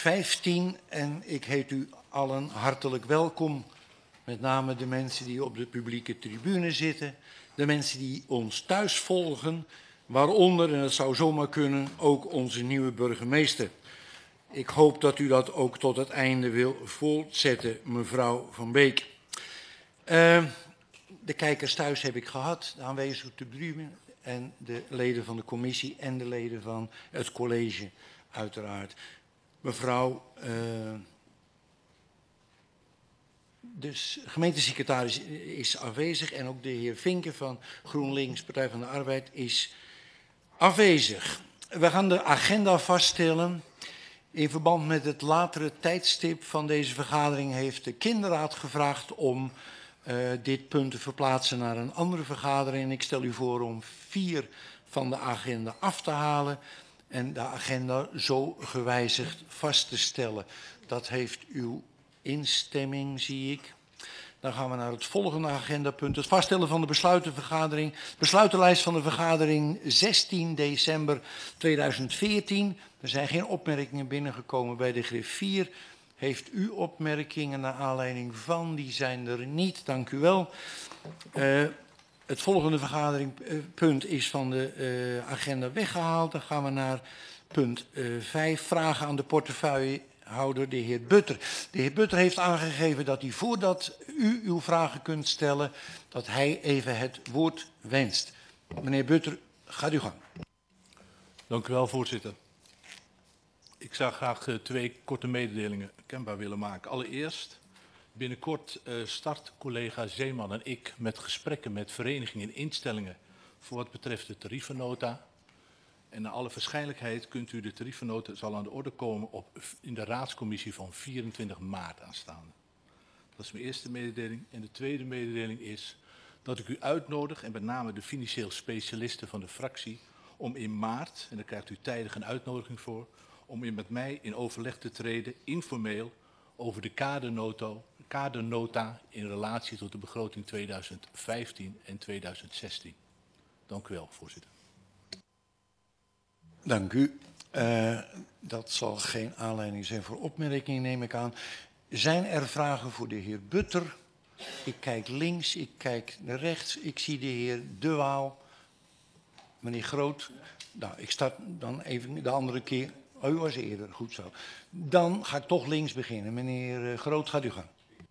15 en ik heet u allen hartelijk welkom. Met name de mensen die op de publieke tribune zitten, de mensen die ons thuis volgen, waaronder, en dat zou zomaar kunnen, ook onze nieuwe burgemeester. Ik hoop dat u dat ook tot het einde wil voortzetten, mevrouw Van Beek. De kijkers thuis heb ik gehad, de aanwezigen op de tribune en de leden van de commissie en de leden van het college uiteraard. Mevrouw, de gemeentesecretaris is afwezig en ook de heer Vinken van GroenLinks, Partij van de Arbeid, is afwezig. We gaan de agenda vaststellen. In verband met het latere tijdstip van deze vergadering heeft de kinderraad gevraagd om dit punt te verplaatsen naar een andere vergadering. En ik stel u voor om 4 van de agenda af te halen en de agenda zo gewijzigd vast te stellen. Dat heeft uw instemming, zie ik. Dan gaan we naar het volgende agendapunt. Het vaststellen van de besluitenvergadering. Besluitenlijst van de vergadering 16 december 2014. Er zijn geen opmerkingen binnengekomen bij de griffier. Heeft u opmerkingen naar aanleiding van? Die zijn er niet. Dank u wel. Het volgende vergaderingpunt is van de agenda weggehaald. Dan gaan we naar punt 5. Vragen aan de portefeuillehouder, de heer Butter. De heer Butter heeft aangegeven dat hij voordat u uw vragen kunt stellen, dat hij even het woord wenst. Meneer Butter, gaat uw gang. Dank u wel, voorzitter. Ik zou graag 2 korte mededelingen kenbaar willen maken. Allereerst, binnenkort start collega Zeeman en ik met gesprekken met verenigingen en instellingen voor wat betreft de tariefennota. En naar alle waarschijnlijkheid kunt u de tariefennota zal aan de orde komen in de raadscommissie van 24 maart aanstaande. Dat is mijn eerste mededeling. En de tweede mededeling is dat ik u uitnodig, en met name de financieel specialisten van de fractie, om in maart, en daar krijgt u tijdig een uitnodiging voor, om met mij in overleg te treden, informeel, over de kadernota in relatie tot de begroting 2015 en 2016. Dank u wel, voorzitter. Dank u. Dat zal geen aanleiding zijn voor opmerkingen, neem ik aan. Zijn er vragen voor de heer Butter? Ik kijk links, ik kijk naar rechts. Ik zie de heer De Waal. Meneer Groot. Nou, ik start dan even de andere keer. Oh, u was eerder. Goed zo. Dan ga ik toch links beginnen. Meneer Groot, gaat u gang.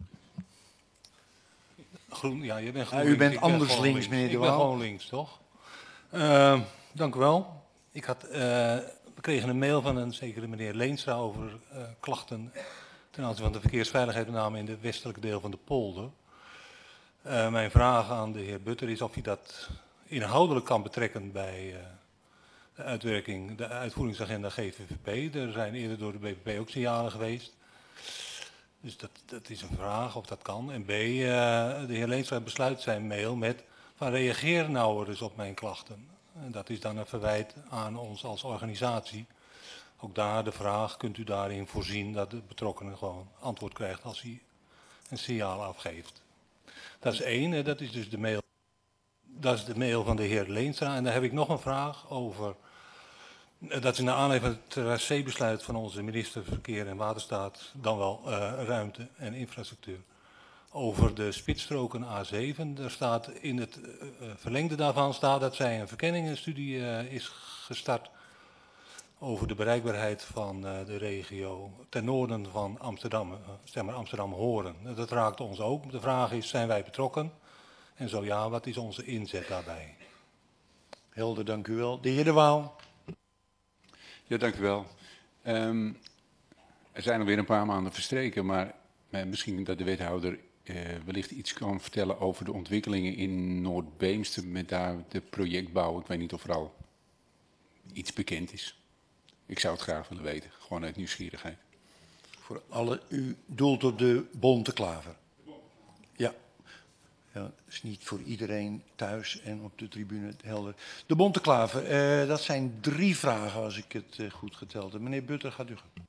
Groen, ja, je bent groen. U bent anders links, meneer De Waal. Ik ben gewoon links, toch? Dank u wel. We kregen een mail van een zekere meneer Leenstra over klachten ten aanzien van de verkeersveiligheid, met name in het westelijke deel van de polder. Mijn vraag aan de heer Butter is of hij dat inhoudelijk kan betrekken bij de uitwerking, de uitvoeringsagenda GVVP. Er zijn eerder door de BVP ook signalen geweest. Dus dat is een vraag of dat kan. En B, de heer Leenstra besluit zijn mail met van reageer nou eens op mijn klachten. En dat is dan een verwijt aan ons als organisatie. Ook daar de vraag, kunt u daarin voorzien dat de betrokkenen gewoon antwoord krijgt als hij een signaal afgeeft. Dat is één, dat is dus de mail. Dat is de mail van de heer Leenstra. En daar heb ik nog een vraag over. Dat is naar aanleiding van het RC-besluit van onze minister Verkeer en Waterstaat, dan wel ruimte en infrastructuur, over de spitsstroken A7. Er staat in het verlengde daarvan staat dat zij een verkenningenstudie is gestart over de bereikbaarheid van de regio ten noorden van Amsterdam, zeg maar Amsterdam-Hoorn. Dat raakt ons ook. De vraag is, zijn wij betrokken? En zo ja, wat is onze inzet daarbij? Helder, dank u wel. De heer De Waal. Ja, dank u wel. Er zijn alweer een paar maanden verstreken, maar misschien dat de wethouder wellicht iets kan vertellen over de ontwikkelingen in Noord-Beemster met daar de projectbouw. Ik weet niet of er al iets bekend is. Ik zou het graag willen weten, gewoon uit nieuwsgierigheid. Voor alle, u doelt op de Bonte Klaver. Ja. Ja, dat is niet voor iedereen thuis en op de tribune helder. De Bonte Klaver, dat zijn 3 vragen als ik het goed geteld heb. Meneer Butter, gaat u gaan.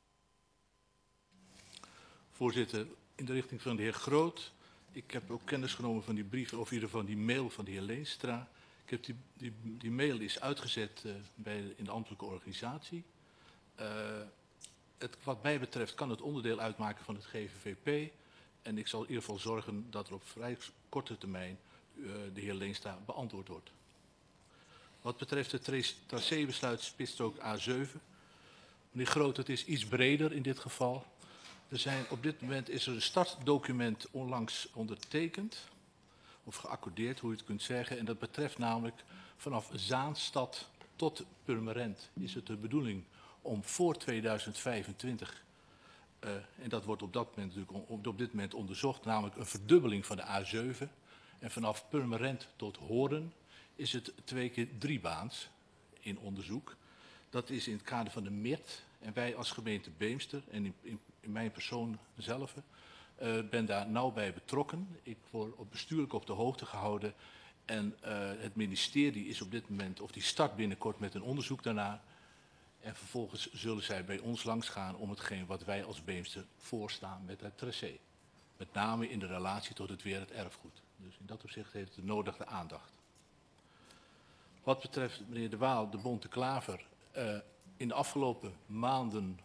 Voorzitter, in de richting van de heer Groot. Ik heb ook kennis genomen van die brief, of in ieder geval die mail van de heer Leenstra. Ik heb die mail is uitgezet in de ambtelijke organisatie. wat mij betreft kan het onderdeel uitmaken van het GVVP. En ik zal in ieder geval zorgen dat er op vrij korte termijn de heer Leenstra beantwoord wordt. Wat betreft het tracébesluit Spitsstrook A7. Meneer Groot, het is iets breder in dit geval. Op dit moment is er een startdocument onlangs ondertekend. Of geaccordeerd, hoe je het kunt zeggen. En dat betreft namelijk vanaf Zaanstad tot Purmerend is het de bedoeling om voor 2025, en dat wordt op dit moment onderzocht, namelijk een verdubbeling van de A7. En vanaf Purmerend tot Hoorn is het 2 keer 3 baans in onderzoek. Dat is in het kader van de MIRT. En wij als gemeente Beemster en in mijn persoon zelf ben daar nauw bij betrokken. Ik word bestuurlijk op de hoogte gehouden. En het ministerie is op dit moment, of die start binnenkort met een onderzoek daarna. En vervolgens zullen zij bij ons langsgaan om hetgeen wat wij als Beemster voorstaan met het tracé. Met name in de relatie tot het weer het erfgoed. Dus in dat opzicht heeft het de nodige aandacht. Wat betreft meneer De Waal, de Bonte Klaver, in de afgelopen maanden,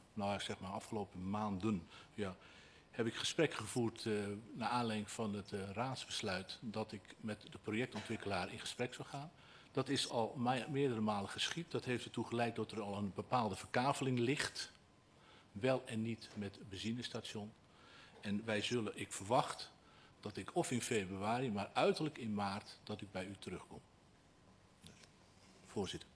ja, heb ik gesprekken gevoerd naar aanleiding van het raadsbesluit dat ik met de projectontwikkelaar in gesprek zou gaan. Dat is al meerdere malen geschied. Dat heeft ertoe geleid dat er al een bepaalde verkaveling ligt. Wel en niet met benzinestation. En ik verwacht dat ik of in februari, maar uiterlijk in maart, dat ik bij u terugkom. Voorzitter.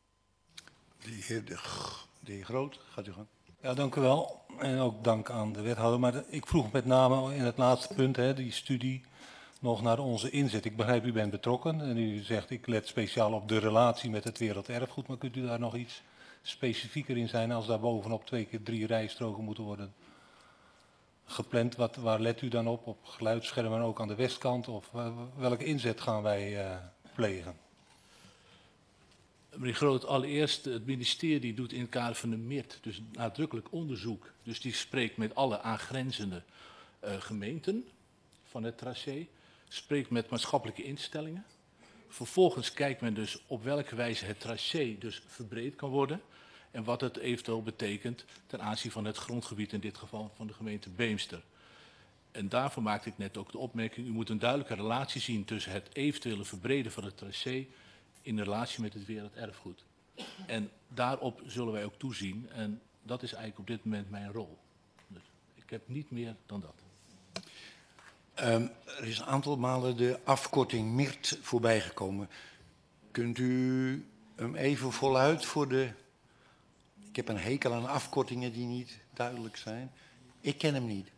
De heer Groot, gaat u gang. Ja, dank u wel. En ook dank aan de wethouder. Maar ik vroeg met name in het laatste punt, die studie, nog naar onze inzet. Ik begrijp, u bent betrokken en u zegt, ik let speciaal op de relatie met het werelderfgoed. Maar kunt u daar nog iets specifieker in zijn als daar bovenop 2 keer 3 rijstroken moeten worden gepland? Waar let u dan op? Op geluidsschermen ook aan de westkant? Of welke inzet gaan wij plegen? Meneer Groot, allereerst, het ministerie doet in het kader van de MIRT dus nadrukkelijk onderzoek. Dus die spreekt met alle aangrenzende gemeenten van het tracé, spreekt met maatschappelijke instellingen. Vervolgens kijkt men dus op welke wijze het tracé dus verbreed kan worden en wat het eventueel betekent ten aanzien van het grondgebied, in dit geval van de gemeente Beemster. En daarvoor maakte ik net ook de opmerking, u moet een duidelijke relatie zien tussen het eventuele verbreden van het tracé in relatie met het werelderfgoed. En daarop zullen wij ook toezien en dat is eigenlijk op dit moment mijn rol. Dus ik heb niet meer dan dat. Er is een aantal malen de afkorting MIRT voorbijgekomen. Kunt u hem even voluit voor de... Ik heb een hekel aan afkortingen die niet duidelijk zijn. Ik ken hem niet.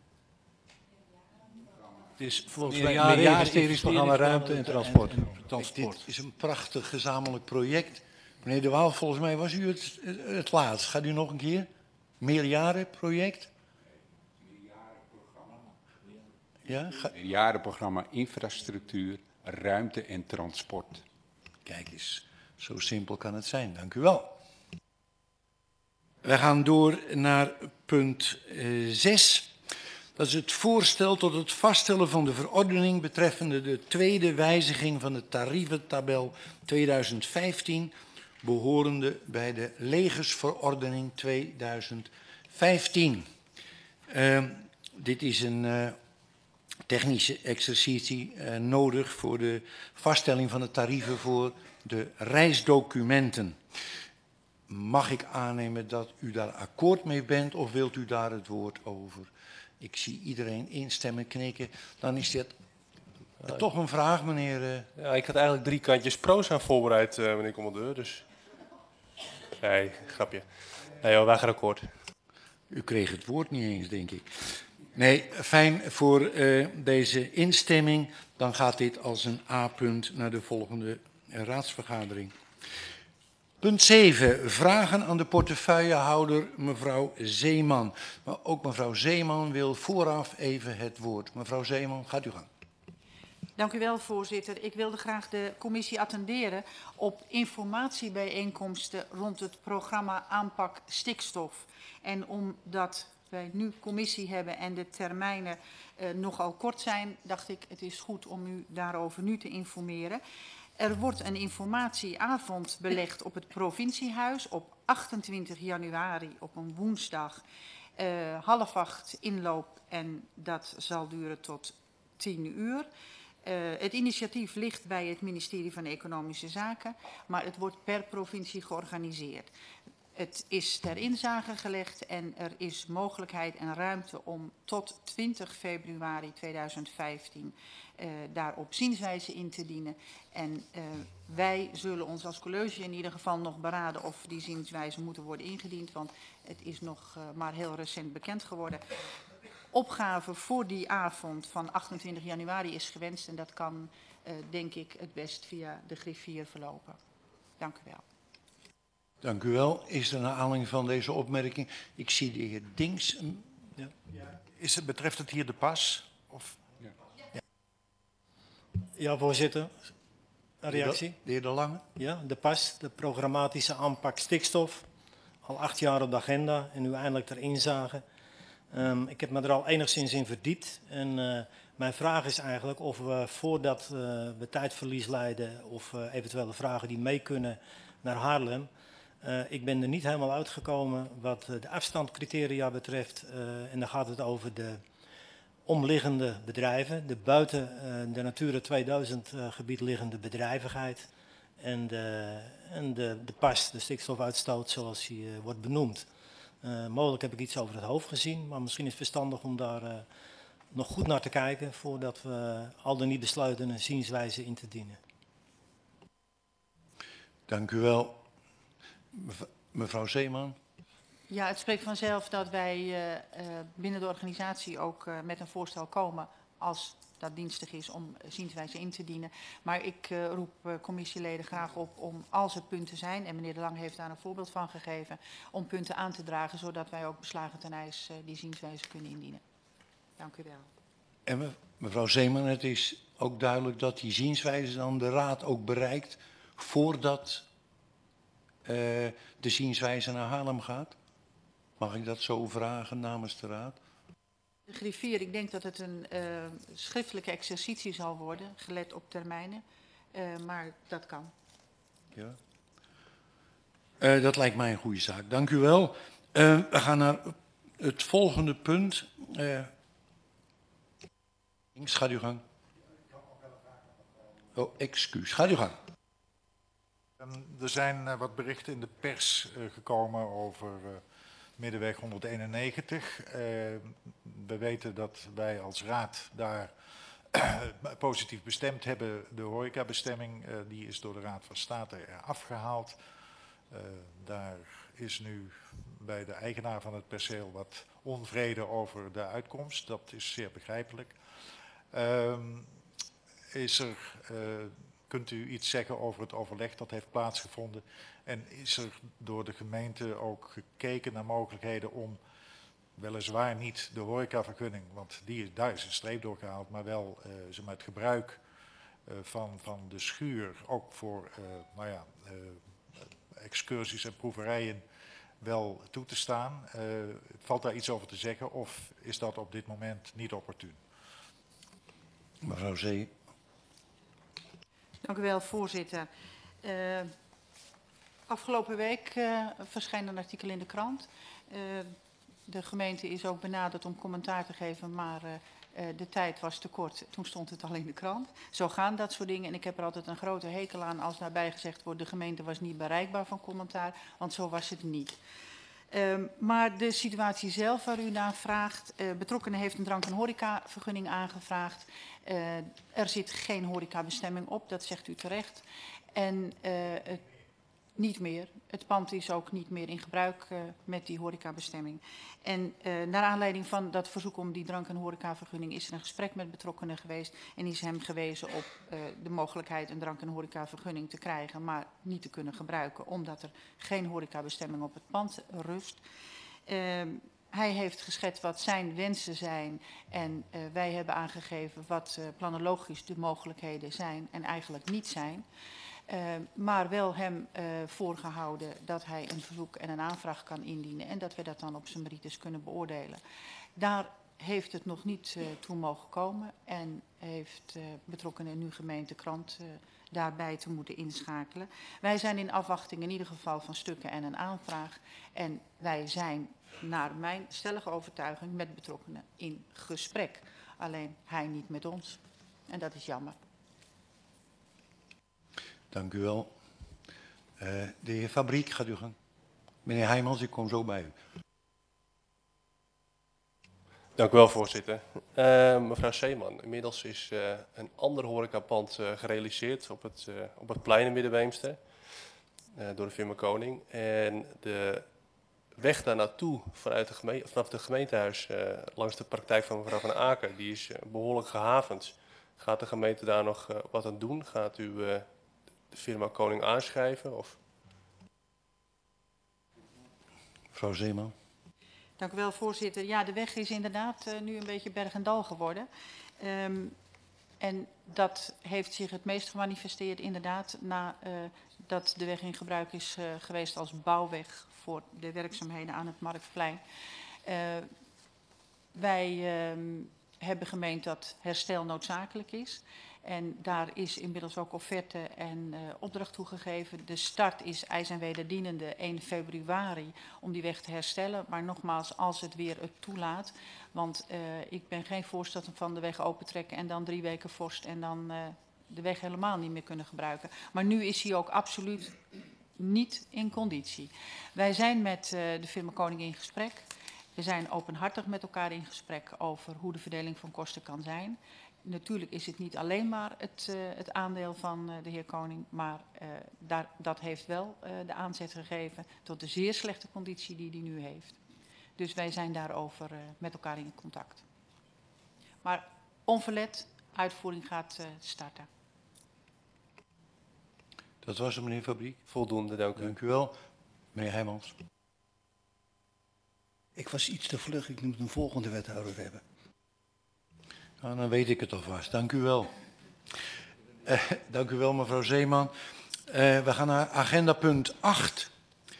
Het is volgens mij mij een investeringsprogramma Ruimte en Transport. Dit is een prachtig gezamenlijk project. Meneer De Waal, volgens mij was u het laatst. Gaat u nog een keer? Meerjarenproject? Ja, Jarenprogramma Infrastructuur, Ruimte en Transport. Kijk eens, zo simpel kan het zijn. Dank u wel. We gaan door naar punt 6. Dat is het voorstel tot het vaststellen van de verordening betreffende de tweede wijziging van de tarieventabel 2015, behorende bij de legersverordening 2015. Dit is een technische exercitie nodig voor de vaststelling van de tarieven voor de reisdocumenten. Mag ik aannemen dat u daar akkoord mee bent of wilt u daar het woord over? Ik zie iedereen instemmen, knikken. Dan is dit toch een vraag, meneer... Ja, ik had eigenlijk 3 kantjes pro's aan voorbereid, meneer commandeur. Dus... Nee, grapje. Nee hoor, wij gaan akkoord. U kreeg het woord niet eens, denk ik. Nee, fijn voor deze instemming. Dan gaat dit als een A-punt naar de volgende raadsvergadering. Punt 7. Vragen aan de portefeuillehouder mevrouw Zeeman. Maar ook mevrouw Zeeman wil vooraf even het woord. Mevrouw Zeeman, gaat u gang. Dank u wel, voorzitter. Ik wilde graag de commissie attenderen op informatiebijeenkomsten rond het programma aanpak stikstof. En omdat wij nu commissie hebben en de termijnen nogal kort zijn, dacht ik het is goed om u daarover nu te informeren. Er wordt een informatieavond belegd op het provinciehuis op 28 januari op een woensdag. 7:30 inloop en dat zal duren tot 10:00. Het initiatief ligt bij het ministerie van Economische Zaken, maar het wordt per provincie georganiseerd. Het is ter inzage gelegd en er is mogelijkheid en ruimte om tot 20 februari 2015 daarop zienswijze in te dienen. En wij zullen ons als college in ieder geval nog beraden of die zienswijzen moeten worden ingediend, want het is nog maar heel recent bekend geworden. Opgave voor die avond van 28 januari is gewenst en dat kan, denk ik, het best via de griffier verlopen. Dank u wel. Dank u wel. Is er naar aanleiding van deze opmerking? Ik zie de heer Dings. Ja. Betreft het hier de pas? Of? Ja. Ja, voorzitter. Een reactie? De heer De Lange. Ja, de PAS, de programmatische aanpak stikstof. Al 8 jaar op de agenda en nu eindelijk ter inzage. Ik heb me er al enigszins in verdiept. En mijn vraag is eigenlijk of we voordat we tijdverlies leiden of eventuele vragen die mee kunnen naar Haarlem. Ik ben er niet helemaal uitgekomen wat de afstandscriteria betreft. En dan gaat het over de omliggende bedrijven, de buiten de Natura 2000 gebied liggende bedrijvigheid en de PAS, de stikstofuitstoot zoals die wordt benoemd. Mogelijk heb ik iets over het hoofd gezien, maar misschien is het verstandig om daar nog goed naar te kijken voordat we al dan niet besluiten een zienswijze in te dienen. Dank u wel. Mevrouw Zeeman. Ja, het spreekt vanzelf dat wij binnen de organisatie ook met een voorstel komen als dat dienstig is om zienswijze in te dienen. Maar ik roep commissieleden graag op om, als er punten zijn, en meneer De Lang heeft daar een voorbeeld van gegeven, om punten aan te dragen, zodat wij ook beslagen ten ijs die zienswijze kunnen indienen. Dank u wel. En mevrouw Zeeman, het is ook duidelijk dat die zienswijze dan de raad ook bereikt voordat de zienswijze naar Haarlem gaat? Mag ik dat zo vragen namens de raad? De griffier, ik denk dat het een schriftelijke exercitie zal worden, gelet op termijnen, maar dat kan. Ja. Dat lijkt mij een goede zaak. Dank u wel. We gaan naar het volgende punt. Gaat uw gang. Oh, excuus. Gaat uw gang. Er zijn wat berichten in de pers gekomen over Middenweg 191. We weten dat wij als raad daar positief bestemd hebben. De horecabestemming die is door de Raad van State afgehaald. Daar is nu bij de eigenaar van het perceel wat onvrede over de uitkomst. Dat is zeer begrijpelijk. Kunt u iets zeggen over het overleg dat heeft plaatsgevonden? En is er door de gemeente ook gekeken naar mogelijkheden om, weliswaar niet de horecavergunning, want daar is een streep door gehaald, maar wel het gebruik van de schuur ook voor excursies en proeverijen wel toe te staan? Valt daar iets over te zeggen of is dat op dit moment niet opportun? Mevrouw Zee. Dank u wel, voorzitter. Afgelopen week verscheen een artikel in de krant. De gemeente is ook benaderd om commentaar te geven, maar de tijd was te kort. Toen stond het al in de krant. Zo gaan dat soort dingen. En ik heb er altijd een grote hekel aan als daarbij gezegd wordt, de gemeente was niet bereikbaar van commentaar, want zo was het niet. Maar de situatie zelf waar u naar vraagt, betrokkenen heeft een drank- en horecavergunning aangevraagd. Er zit geen horecabestemming op, dat zegt u terecht. En niet meer. Het pand is ook niet meer in gebruik met die horecabestemming. En naar aanleiding van dat verzoek om die drank- en horecavergunning is er een gesprek met betrokkenen geweest. En is hem gewezen op de mogelijkheid een drank- en horecavergunning te krijgen, maar niet te kunnen gebruiken, omdat er geen horecabestemming op het pand rust. Hij heeft geschetst wat zijn wensen zijn en wij hebben aangegeven wat planologisch de mogelijkheden zijn en eigenlijk niet zijn. Maar wel hem voorgehouden dat hij een verzoek en een aanvraag kan indienen en dat we dat dan op zijn merites kunnen beoordelen. Daar heeft het nog niet toe mogen komen en heeft betrokkenen nu gemeente Krant daarbij te moeten inschakelen. Wij zijn in afwachting in ieder geval van stukken en een aanvraag. En wij zijn, naar mijn stellige overtuiging, met betrokkenen in gesprek. Alleen hij niet met ons. En dat is jammer. Dank u wel. De heer Fabriek, gaat u gang. Meneer Heijmans, ik kom zo bij u. Dank u wel, voorzitter. Mevrouw Zeeman, inmiddels is een ander horecapand gerealiseerd op het plein in Middenbeemster door de firma Koning. En de weg daar naartoe vanaf het gemeentehuis langs de praktijk van mevrouw Van Aken, die is behoorlijk gehavend. Gaat de gemeente daar nog wat aan doen? Gaat u de firma Koning aanschrijven? Of? Mevrouw Zeeman. Dank u wel, voorzitter. Ja, de weg is inderdaad nu een beetje berg en dal geworden. En dat heeft zich het meest gemanifesteerd inderdaad nadat de weg in gebruik is geweest als bouwweg voor de werkzaamheden aan het Marktplein. Wij hebben gemeend dat herstel noodzakelijk is. En daar is inmiddels ook offerte en opdracht toegegeven. De start is ijs en wederdienende 1 februari om die weg te herstellen. Maar nogmaals, als het weer het toelaat. Want ik ben geen voorstander van de weg opentrekken en dan 3 weken vorst en dan de weg helemaal niet meer kunnen gebruiken. Maar nu is hij ook absoluut niet in conditie. Wij zijn met de firma Koning in gesprek. We zijn openhartig met elkaar in gesprek over hoe de verdeling van kosten kan zijn. Natuurlijk is het niet alleen maar het aandeel van de heer Koning, maar dat heeft wel de aanzet gegeven tot de zeer slechte conditie die hij nu heeft. Dus wij zijn daarover met elkaar in contact. Maar onverlet, uitvoering gaat starten. Dat was hem, meneer Fabriek. Voldoende, dank u. Dank u wel. Meneer Heijmans. Ik was iets te vlug, ik moet een volgende wethouder hebben. Nou, dan weet ik het alvast. Dank u wel. Dank u wel, mevrouw Zeeman. We gaan naar agenda punt 8.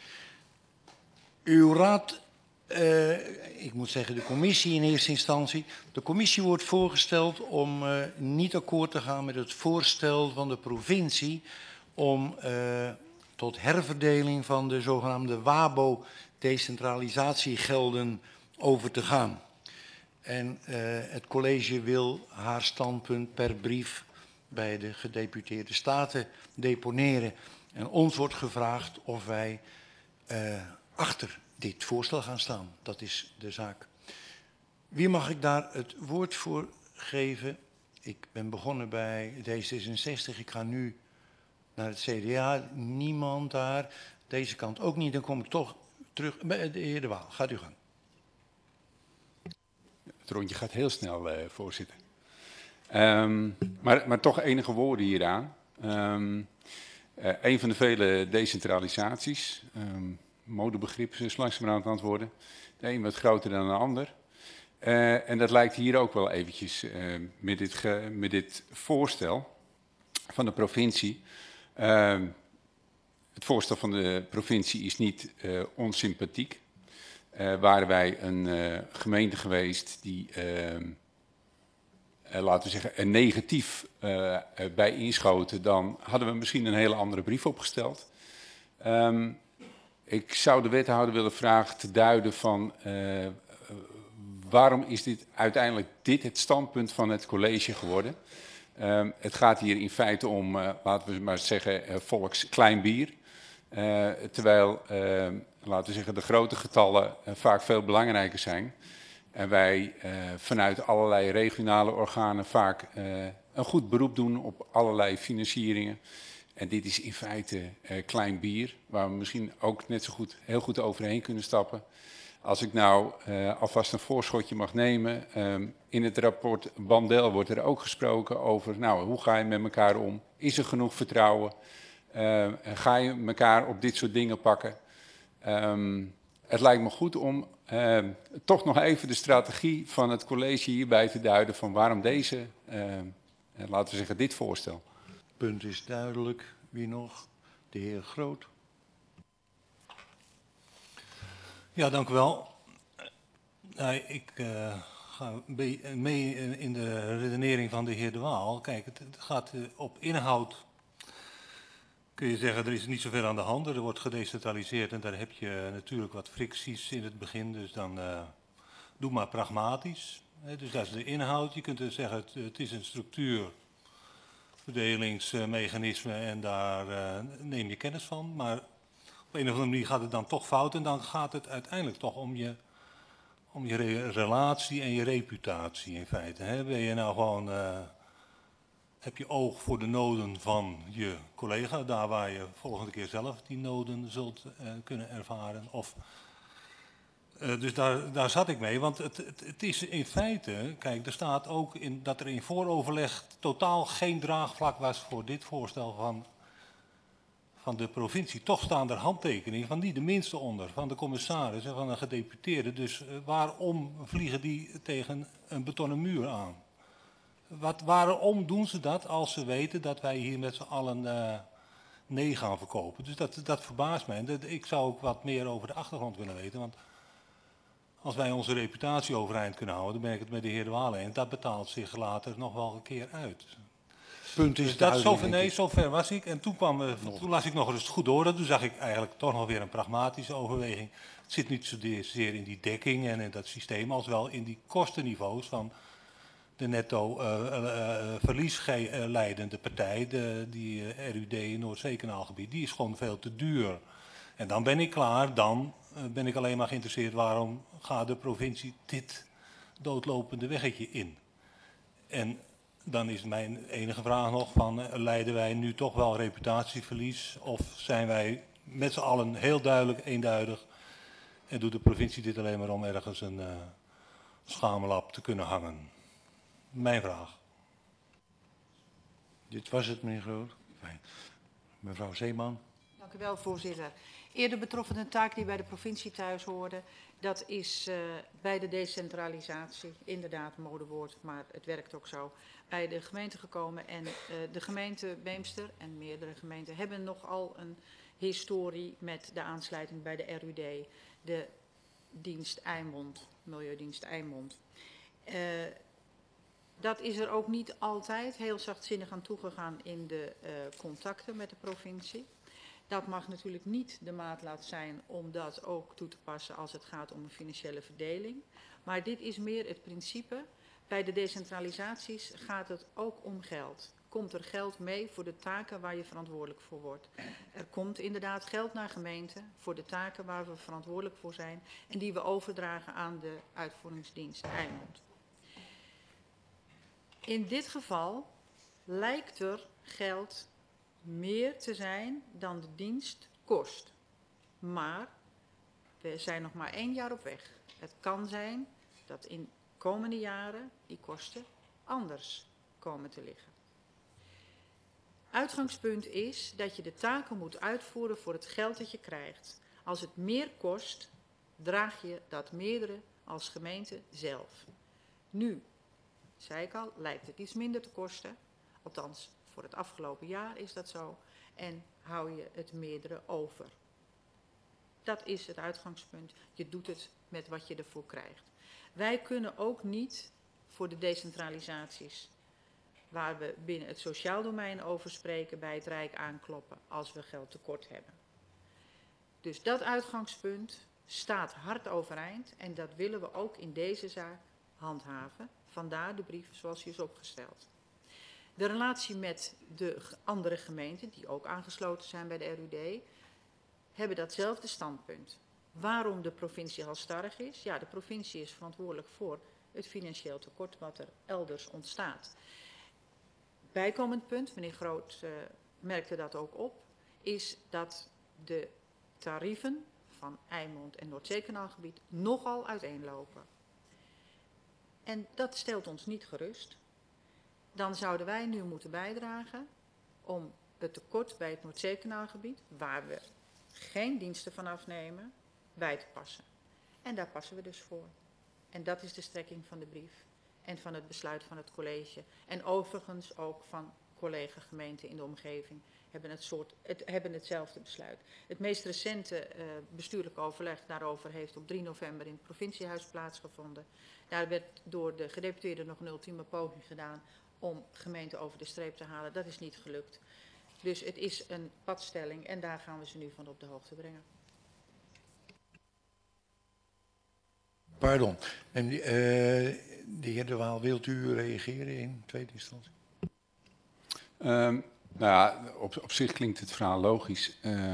Uw raad, ik moet zeggen de commissie in eerste instantie. De commissie wordt voorgesteld om niet akkoord te gaan met het voorstel van de provincie om tot herverdeling van de zogenaamde WABO-decentralisatiegelden over te gaan. En het college wil haar standpunt per brief bij de gedeputeerde staten deponeren. En ons wordt gevraagd of wij achter dit voorstel gaan staan. Dat is de zaak. Wie mag ik daar het woord voor geven? Ik ben begonnen bij D66. Ik ga nu naar het CDA. Niemand daar. Deze kant ook niet. Dan kom ik toch terug bij de heer De Waal. Gaat u gang. Het rondje gaat heel snel, voorzitter. Maar toch enige woorden hieraan. Een van de vele decentralisaties. Modebegrip is langzamerhand aan het worden. De een wat groter dan de ander. En dat lijkt hier ook wel eventjes met dit voorstel van de provincie. Het voorstel van de provincie is niet onsympathiek. Waren wij een gemeente geweest die, laten we zeggen, er negatief bij inschoten, dan hadden we misschien een hele andere brief opgesteld. Ik zou de wethouder willen vragen te duiden van waarom is dit uiteindelijk het standpunt van het college geworden. Het gaat hier in feite om, laten we maar zeggen, volksklein bier. Terwijl, laten we zeggen, de grote getallen vaak veel belangrijker zijn. En wij vanuit allerlei regionale organen vaak een goed beroep doen op allerlei financieringen. En dit is in feite klein bier, waar we misschien ook net zo goed, heel goed overheen kunnen stappen. Als ik nou alvast een voorschotje mag nemen, in het rapport Bandel wordt er ook gesproken over, nou, hoe ga je met elkaar om? Is er genoeg vertrouwen? Ga je elkaar op dit soort dingen pakken? Het lijkt me goed om toch nog even de strategie van het college hierbij te duiden van waarom deze, laten we zeggen, dit voorstel. Punt is duidelijk. Wie nog? De heer Groot. Ja, dank u wel. Ik ga mee in de redenering van de heer De Waal. Kijk, het gaat op inhoud kun je zeggen, er is niet zoveel aan de hand. Er wordt gedecentraliseerd en daar heb je natuurlijk wat fricties in het begin. Dus dan doe maar pragmatisch. Dus dat is de inhoud. Je kunt dus zeggen, het is een structuurverdelingsmechanisme en daar neem je kennis van. Maar op een of andere manier gaat het dan toch fout en dan gaat het uiteindelijk toch om je relatie en je reputatie in feite. Hè? Ben je nou gewoon, heb je oog voor de noden van je collega, daar waar je volgende keer zelf die noden zult kunnen ervaren? Of, dus daar zat ik mee, want het is in feite, kijk, er staat ook in dat er in vooroverleg totaal geen draagvlak was voor dit voorstel van de provincie. Toch staan er handtekeningen van niet de minste onder, van de commissaris en van een gedeputeerde. Dus waarom vliegen die tegen een betonnen muur aan? Waarom doen ze dat als ze weten dat wij hier met z'n allen nee gaan verkopen? Dus dat verbaast mij. Ik zou ook wat meer over de achtergrond willen weten, want als wij onze reputatie overeind kunnen houden, dan ben ik het met de heer De Waal eens. Dat betaalt zich later nog wel een keer uit. Punt is Dus duidelijk. zover was ik. En toen las ik nog eens goed door. En toen zag ik eigenlijk toch nog weer een pragmatische overweging. Het zit niet zozeer in die dekking en in dat systeem, als wel in die kostenniveaus van de netto verliesleidende partij, die RUD Noordzeekanaalgebied. Die is gewoon veel te duur. En dan ben ik klaar, dan ben ik alleen maar geïnteresseerd waarom gaat de provincie dit doodlopende weggetje in. En dan is mijn enige vraag nog van, lijden wij nu toch wel reputatieverlies of zijn wij met z'n allen heel duidelijk, eenduidig en doet de provincie dit alleen maar om ergens een schamelap te kunnen hangen? Mijn vraag. Dit was het, meneer Groot. Fijn. Mevrouw Zeeman. Dank u wel, voorzitter. Eerder betroffen een taak die bij de provincie thuis hoorde. Dat is bij de decentralisatie, inderdaad een modewoord, maar het werkt ook zo, bij de gemeente gekomen. En de gemeente Beemster en meerdere gemeenten hebben nogal een historie met de aansluiting bij de RUD, de dienst Eimond, Milieudienst Eimond. Dat is er ook niet altijd heel zachtzinnig aan toegegaan in de contacten met de provincie. Dat mag natuurlijk niet de maatlaat zijn om dat ook toe te passen als het gaat om een financiële verdeling. Maar dit is meer het principe. Bij de decentralisaties gaat het ook om geld. Komt er geld mee voor de taken waar je verantwoordelijk voor wordt? Er komt inderdaad geld naar gemeenten voor de taken waar we verantwoordelijk voor zijn en die we overdragen aan de uitvoeringsdienst Eimond. In dit geval lijkt er geld meer te zijn dan de dienst kost. Maar we zijn nog maar 1 jaar op weg. Het kan zijn dat in komende jaren die kosten anders komen te liggen. Uitgangspunt is dat je de taken moet uitvoeren voor het geld dat je krijgt. Als het meer kost, draag je dat meerdere als gemeente zelf. Nu, zei ik al, lijkt het iets minder te kosten. Althans, voor het afgelopen jaar is dat zo. En hou je het meerdere over. Dat is het uitgangspunt. Je doet het met wat je ervoor krijgt. Wij kunnen ook niet voor de decentralisaties, waar we binnen het sociaal domein over spreken, bij het Rijk aankloppen als we geld tekort hebben. Dus dat uitgangspunt staat hard overeind en dat willen we ook in deze zaak handhaven. Vandaar de brief zoals die is opgesteld. De relatie met de andere gemeenten, die ook aangesloten zijn bij de RUD, hebben datzelfde standpunt. Waarom de provincie halstarrig is? Ja, de provincie is verantwoordelijk voor het financieel tekort wat er elders ontstaat. Bijkomend punt, meneer Groot merkte dat ook op, is dat de tarieven van Eimond en Noordzeekanaalgebied nogal uiteenlopen. En dat stelt ons niet gerust. Dan zouden wij nu moeten bijdragen om het tekort bij het Noordzeekanaalgebied, waar we geen diensten van afnemen, bij te passen. En daar passen we dus voor. En dat is de strekking van de brief en van het besluit van het college. En overigens ook van collega-gemeenten in de omgeving hebben hetzelfde besluit. Het meest recente bestuurlijk overleg daarover heeft op 3 november in het provinciehuis plaatsgevonden. Daar werd door de gedeputeerde nog een ultieme poging gedaan om gemeenten over de streep te halen. Dat is niet gelukt. Dus het is een padstelling en daar gaan we ze nu van op de hoogte brengen. Pardon. En de heer De Waal, wilt u reageren in tweede instantie? Nou ja, op zich klinkt het verhaal logisch.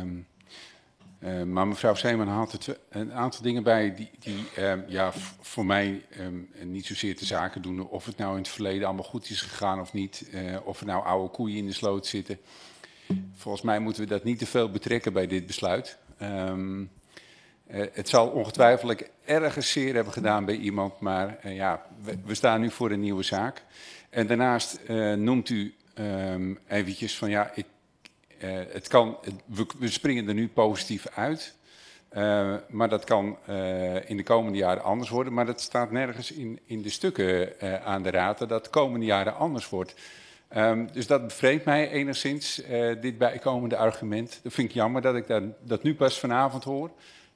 Maar mevrouw Zeeman haalt er een aantal dingen bij die ja, voor mij niet zozeer te zaken doen. Of het nou in het verleden allemaal goed is gegaan of niet. Of er nou oude koeien in de sloot zitten. Volgens mij moeten we dat niet te veel betrekken bij dit besluit. Het zal ongetwijfeld ergens zeer hebben gedaan bij iemand. Maar ja, we staan nu voor een nieuwe zaak. En daarnaast noemt u eventjes van ja, het kan, we springen er nu positief uit, maar dat kan in de komende jaren anders worden. Maar dat staat nergens in de stukken aan de raad dat de komende jaren anders wordt. Dus dat bevreemdt mij enigszins, dit bijkomende argument. Dat vind ik jammer dat ik dat nu pas vanavond hoor.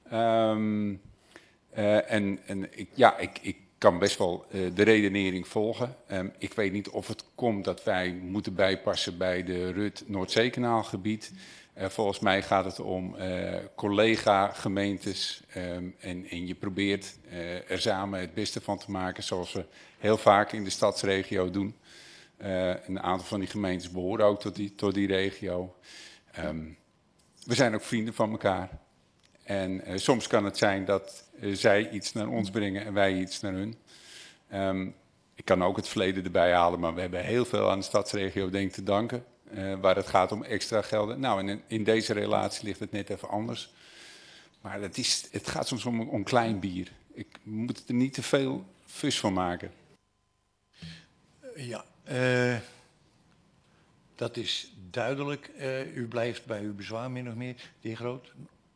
Ik kan best wel de redenering volgen. Ik weet niet of het komt dat wij moeten bijpassen bij de RUT Noordzeekanaalgebied. Volgens mij gaat het om collega-gemeentes en je probeert er samen het beste van te maken, zoals we heel vaak in de stadsregio doen. Een aantal van die gemeentes behoren ook tot die regio. We zijn ook vrienden van elkaar. En soms kan het zijn dat zij iets naar ons brengen en wij iets naar hun. Ik kan ook het verleden erbij halen, maar we hebben heel veel aan de stadsregio denk ik te danken. Waar het gaat om extra gelden. Nou, en in deze relatie ligt het net even anders. Maar het gaat soms om klein bier. Ik moet er niet te veel fus van maken. Ja, dat is duidelijk. U blijft bij uw bezwaar min of meer. De heer Groot?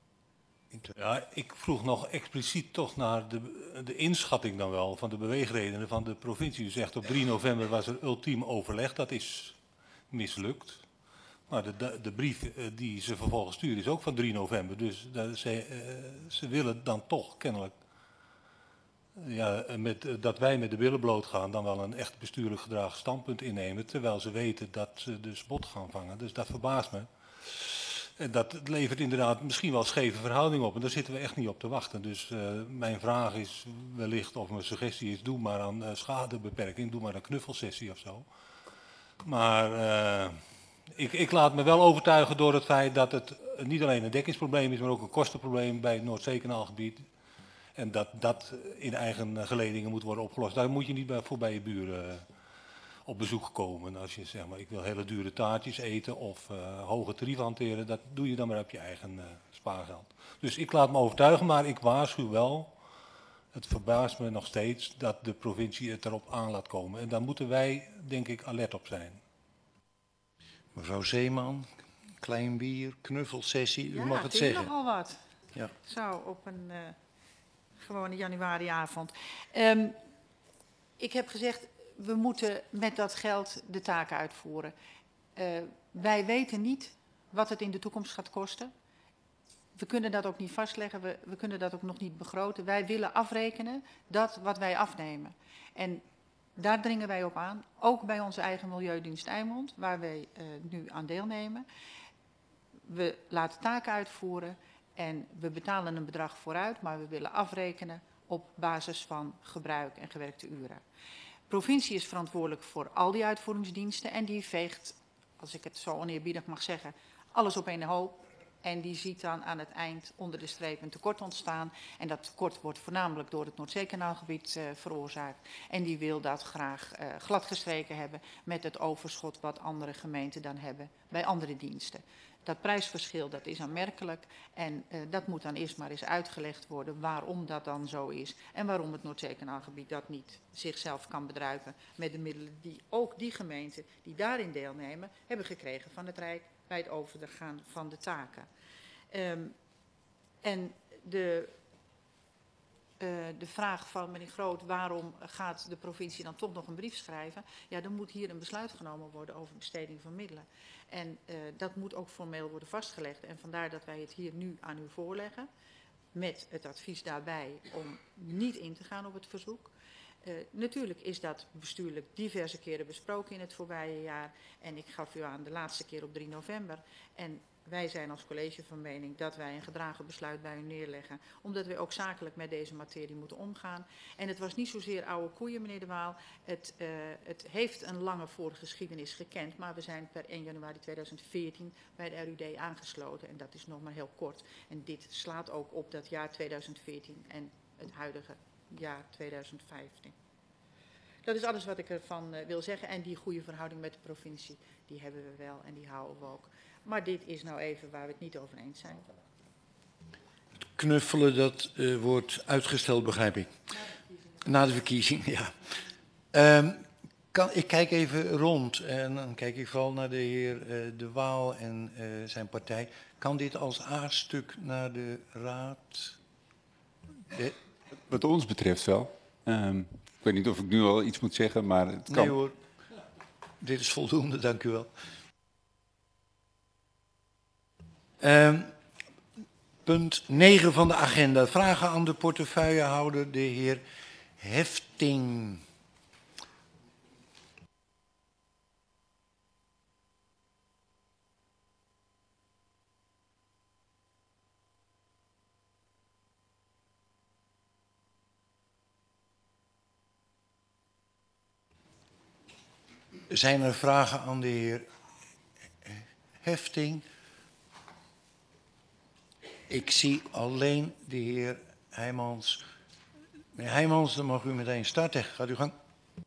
Ja, ik vroeg nog expliciet toch naar de inschatting dan wel van de beweegredenen van de provincie. U zegt op 3 november was er ultiem overleg, dat is mislukt. Maar de brief die ze vervolgens sturen is ook van 3 november. Dus ze willen dan toch kennelijk, ja, dat wij met de billen bloot gaan, dan wel een echt bestuurlijk gedragen standpunt innemen. Terwijl ze weten dat ze dus bot gaan vangen. Dus dat verbaast me. En dat levert inderdaad misschien wel scheve verhoudingen op. En daar zitten we echt niet op te wachten. Dus mijn vraag is wellicht, of mijn suggestie is, doe maar aan schadebeperking, doe maar een knuffelsessie of zo. Maar ik laat me wel overtuigen door het feit dat het niet alleen een dekkingsprobleem is, maar ook een kostenprobleem bij het Noordzeekanaalgebied. En dat in eigen geledingen moet worden opgelost. Daar moet je niet voor bij je buren op bezoek komen. Als je zegt, maar ik wil hele dure taartjes eten of hoge tarieven hanteren, dat doe je dan maar op je eigen spaargeld. Dus ik laat me overtuigen, maar ik waarschuw wel, het verbaast me nog steeds dat de provincie het erop aan laat komen. En daar moeten wij, denk ik, alert op zijn. Mevrouw Zeeman, klein bier, knuffelsessie, u mag het is zeggen. Nogal wat. Ja. Zo, op een gewone januariavond. Ik heb gezegd, we moeten met dat geld de taken uitvoeren. Wij weten niet wat het in de toekomst gaat kosten. We kunnen dat ook niet vastleggen, we kunnen dat ook nog niet begroten. Wij willen afrekenen dat wat wij afnemen. En daar dringen wij op aan, ook bij onze eigen Milieudienst Eimond, waar wij nu aan deelnemen. We laten taken uitvoeren en we betalen een bedrag vooruit, maar we willen afrekenen op basis van gebruik en gewerkte uren. De provincie is verantwoordelijk voor al die uitvoeringsdiensten en die veegt, als ik het zo oneerbiedig mag zeggen, alles op een hoop. En die ziet dan aan het eind onder de streep een tekort ontstaan. En dat tekort wordt voornamelijk door het Noordzeekanaalgebied veroorzaakt. En die wil dat graag gladgestreken hebben met het overschot wat andere gemeenten dan hebben bij andere diensten. Dat prijsverschil dat is aanmerkelijk en dat moet dan eerst maar eens uitgelegd worden waarom dat dan zo is. En waarom het Noordzeekanaalgebied dat niet zichzelf kan bedruipen met de middelen die ook die gemeenten die daarin deelnemen hebben gekregen van het Rijk bij het overgaan van de taken. En de vraag van meneer Groot, waarom gaat de provincie dan toch nog een brief schrijven? Ja, dan moet hier een besluit genomen worden over besteding van middelen. En dat moet ook formeel worden vastgelegd. En vandaar dat wij het hier nu aan u voorleggen. Met het advies daarbij om niet in te gaan op het verzoek. Natuurlijk is dat bestuurlijk diverse keren besproken in het voorbije jaar. En ik gaf u aan de laatste keer op 3 november. En wij zijn als college van mening dat wij een gedragen besluit bij u neerleggen. Omdat we ook zakelijk met deze materie moeten omgaan. En het was niet zozeer oude koeien, meneer De Waal. Het heeft een lange voorgeschiedenis gekend. Maar we zijn per 1 januari 2014 bij de RUD aangesloten. En dat is nog maar heel kort. En dit slaat ook op dat jaar 2014 en het huidige jaar 2015. Dat is alles wat ik ervan wil zeggen. En die goede verhouding met de provincie, die hebben we wel en die houden we ook. Maar dit is nou even waar we het niet over eens zijn. Knuffelen, dat wordt uitgesteld, begrijp ik. Na de verkiezing, ja. Ik kijk even rond en dan kijk ik vooral naar de heer De Waal en zijn partij. Kan dit als A-stuk naar de raad? Wat ons betreft wel. Ik weet niet of ik nu al iets moet zeggen, maar het kan. Nee hoor, dit is voldoende, dank u wel. Punt 9 van de agenda. Vragen aan de portefeuillehouder, de heer Hefting. Zijn er vragen aan de heer Hefting? Ik zie alleen de heer Heijmans. Meneer Heijmans, dan mag u meteen starten. Gaat u gang.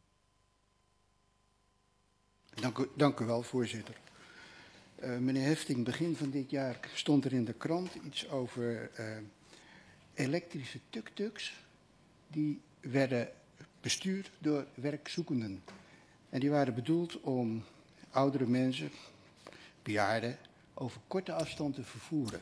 Dank u wel, voorzitter. Meneer Hefting, begin van dit jaar stond er in de krant iets over elektrische tuk-tuks. Die werden bestuurd door werkzoekenden. En die waren bedoeld om oudere mensen, bejaarden, over korte afstand te vervoeren.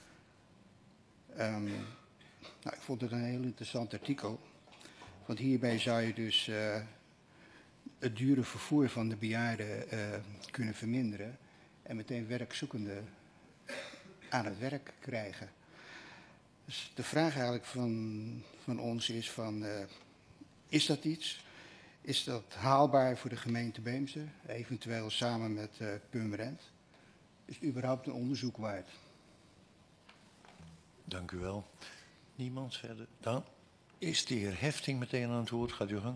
Ik vond het een heel interessant artikel. Want hierbij zou je dus het dure vervoer van de bejaarden kunnen verminderen. En meteen werkzoekenden aan het werk krijgen. Dus de vraag eigenlijk van ons is van, is dat iets? Is dat haalbaar voor de gemeente Beemster? Eventueel samen met Purmerend? Is het überhaupt een onderzoek waard? Dank u wel. Niemand verder. Dan is de heer Hefting meteen aan het woord. Gaat u gang.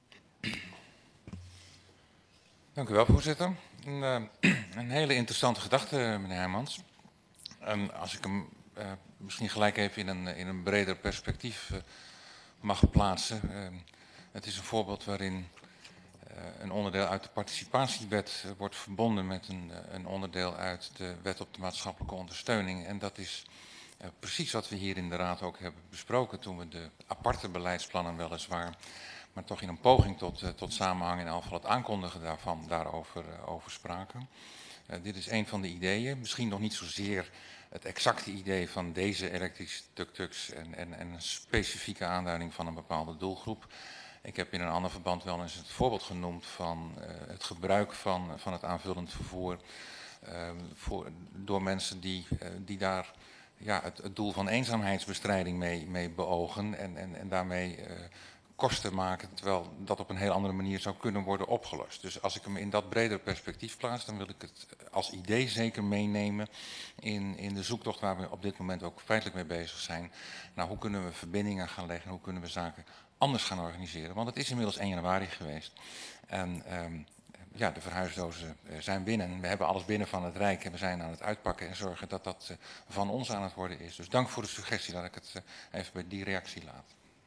Dank u wel, voorzitter. Een hele interessante gedachte, meneer Heijmans. Als ik hem misschien gelijk even in een breder perspectief mag plaatsen. Het is een voorbeeld waarin een onderdeel uit de participatiewet wordt verbonden met een onderdeel uit de wet op de maatschappelijke ondersteuning. En dat is precies wat we hier in de Raad ook hebben besproken toen we de aparte beleidsplannen weliswaar, maar toch in een poging tot samenhang in elk geval het aankondigen daarover spraken. Dit is een van de ideeën, misschien nog niet zozeer het exacte idee van deze elektrische tuk-tuks en een specifieke aanduiding van een bepaalde doelgroep. Ik heb in een ander verband wel eens het voorbeeld genoemd van het gebruik van het aanvullend vervoer door mensen die daar het doel van eenzaamheidsbestrijding mee beogen en daarmee kosten maken, terwijl dat op een heel andere manier zou kunnen worden opgelost. Dus als ik hem in dat bredere perspectief plaats, dan wil ik het als idee zeker meenemen in de zoektocht waar we op dit moment ook feitelijk mee bezig zijn. Nou, hoe kunnen we verbindingen gaan leggen, hoe kunnen we zaken anders gaan organiseren? Want het is inmiddels 1 januari geweest en de verhuisdozen zijn binnen. We hebben alles binnen van het Rijk en we zijn aan het uitpakken en zorgen dat dat van ons aan het worden is. Dus dank voor de suggestie dat ik het even bij die reactie laat.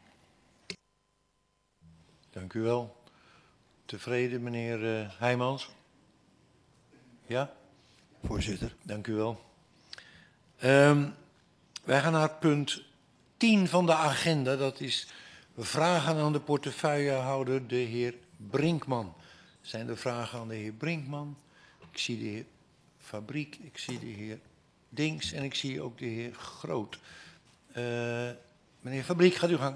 Dank u wel. Tevreden, meneer Heijmans? Ja? Voorzitter. Dank u wel. Wij gaan naar punt 10 van de agenda. Dat is vragen aan de portefeuillehouder, de heer Brinkman. Zijn er vragen aan de heer Brinkman? Ik zie de heer Fabriek, ik zie de heer Dinks en ik zie ook de heer Groot. Meneer Fabriek, gaat u gang.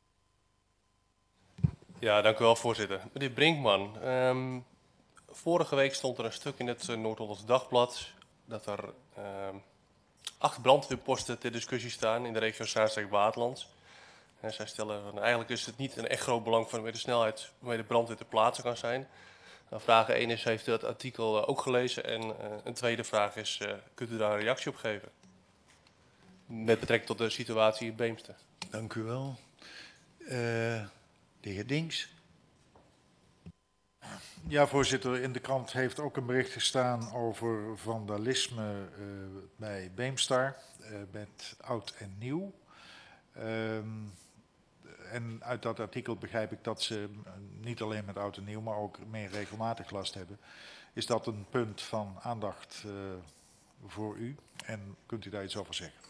Ja, dank u wel, voorzitter. Meneer Brinkman, vorige week stond er een stuk in het Noord-Hollands Dagblad dat er 8 brandweerposten ter discussie staan in de regio Zaanstreek-Waterland. Zij stellen van, eigenlijk is het niet een echt groot belang van de snelheid waarmee de brandweer ter plaatse kan zijn. Nou, vraag 1 is, heeft u dat artikel ook gelezen? En een tweede vraag is, kunt u daar een reactie op geven? Met betrekking tot de situatie in Beemster. Dank u wel. De heer Dinks. Ja, voorzitter. In de krant heeft ook een bericht gestaan over vandalisme bij Beemster met oud en nieuw. En uit dat artikel begrijp ik dat ze niet alleen met oud en nieuw, maar ook meer regelmatig last hebben. Is dat een punt van aandacht voor u? En kunt u daar iets over zeggen?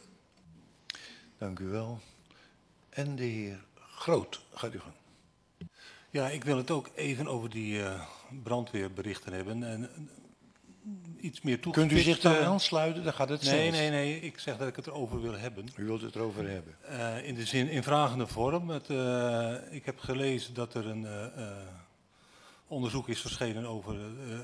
Dank u wel. En de heer Groot, gaat u gang. Ja, ik wil het ook even over die brandweerberichten hebben. En iets meer toegespitst. Kunt u zich daar aansluiten? Dan gaat het Nee, zelfs. nee. Ik zeg dat ik het erover wil hebben. U wilt het erover hebben. In de zin, in vragende vorm. Ik heb gelezen dat er een onderzoek is verschenen over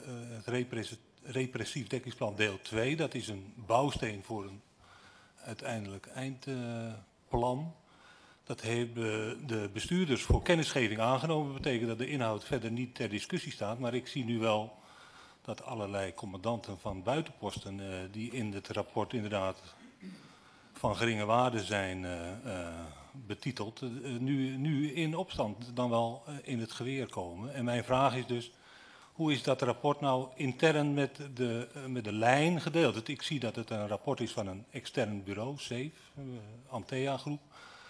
het repressief dekkingsplan deel 2. Dat is een bouwsteen voor een uiteindelijk eindplan. Dat hebben de bestuurders voor kennisgeving aangenomen. Dat betekent dat de inhoud verder niet ter discussie staat. Maar ik zie nu wel dat allerlei commandanten van buitenposten die in het rapport inderdaad van geringe waarde zijn betiteld, nu in opstand dan wel in het geweer komen. En mijn vraag is dus, hoe is dat rapport nou intern met de lijn gedeeld? Ik zie dat het een rapport is van een extern bureau, SAFE, Antea Groep.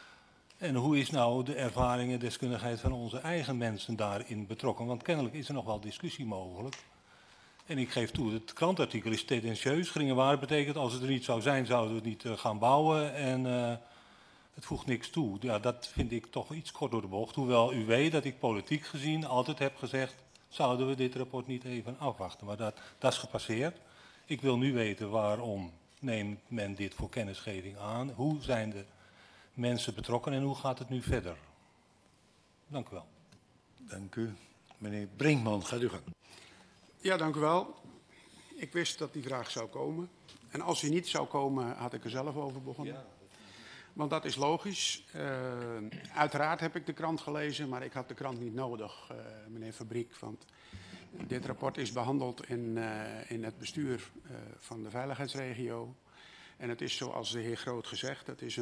En hoe is nou de ervaring en deskundigheid van onze eigen mensen daarin betrokken? Want kennelijk is er nog wel discussie mogelijk. En ik geef toe, het krantartikel is tendentieus. Geringe waarde betekent, als het er niet zou zijn, zouden we het niet gaan bouwen. En het voegt niks toe. Ja, dat vind ik toch iets kort door de bocht. Hoewel u weet dat ik politiek gezien altijd heb gezegd, zouden we dit rapport niet even afwachten. Maar dat is gepasseerd. Ik wil nu weten waarom neemt men dit voor kennisgeving aan? Hoe zijn de mensen betrokken en hoe gaat het nu verder? Dank u wel. Dank u. Meneer Brinkman, gaat u gang. Ja, dank u wel. Ik wist dat die vraag zou komen. En als die niet zou komen, had ik er zelf over begonnen. Ja. Want dat is logisch. Uiteraard heb ik de krant gelezen, maar ik had de krant niet nodig, meneer Fabriek. Want dit rapport is behandeld in het bestuur van de veiligheidsregio. En het is zoals de heer Groot gezegd, het is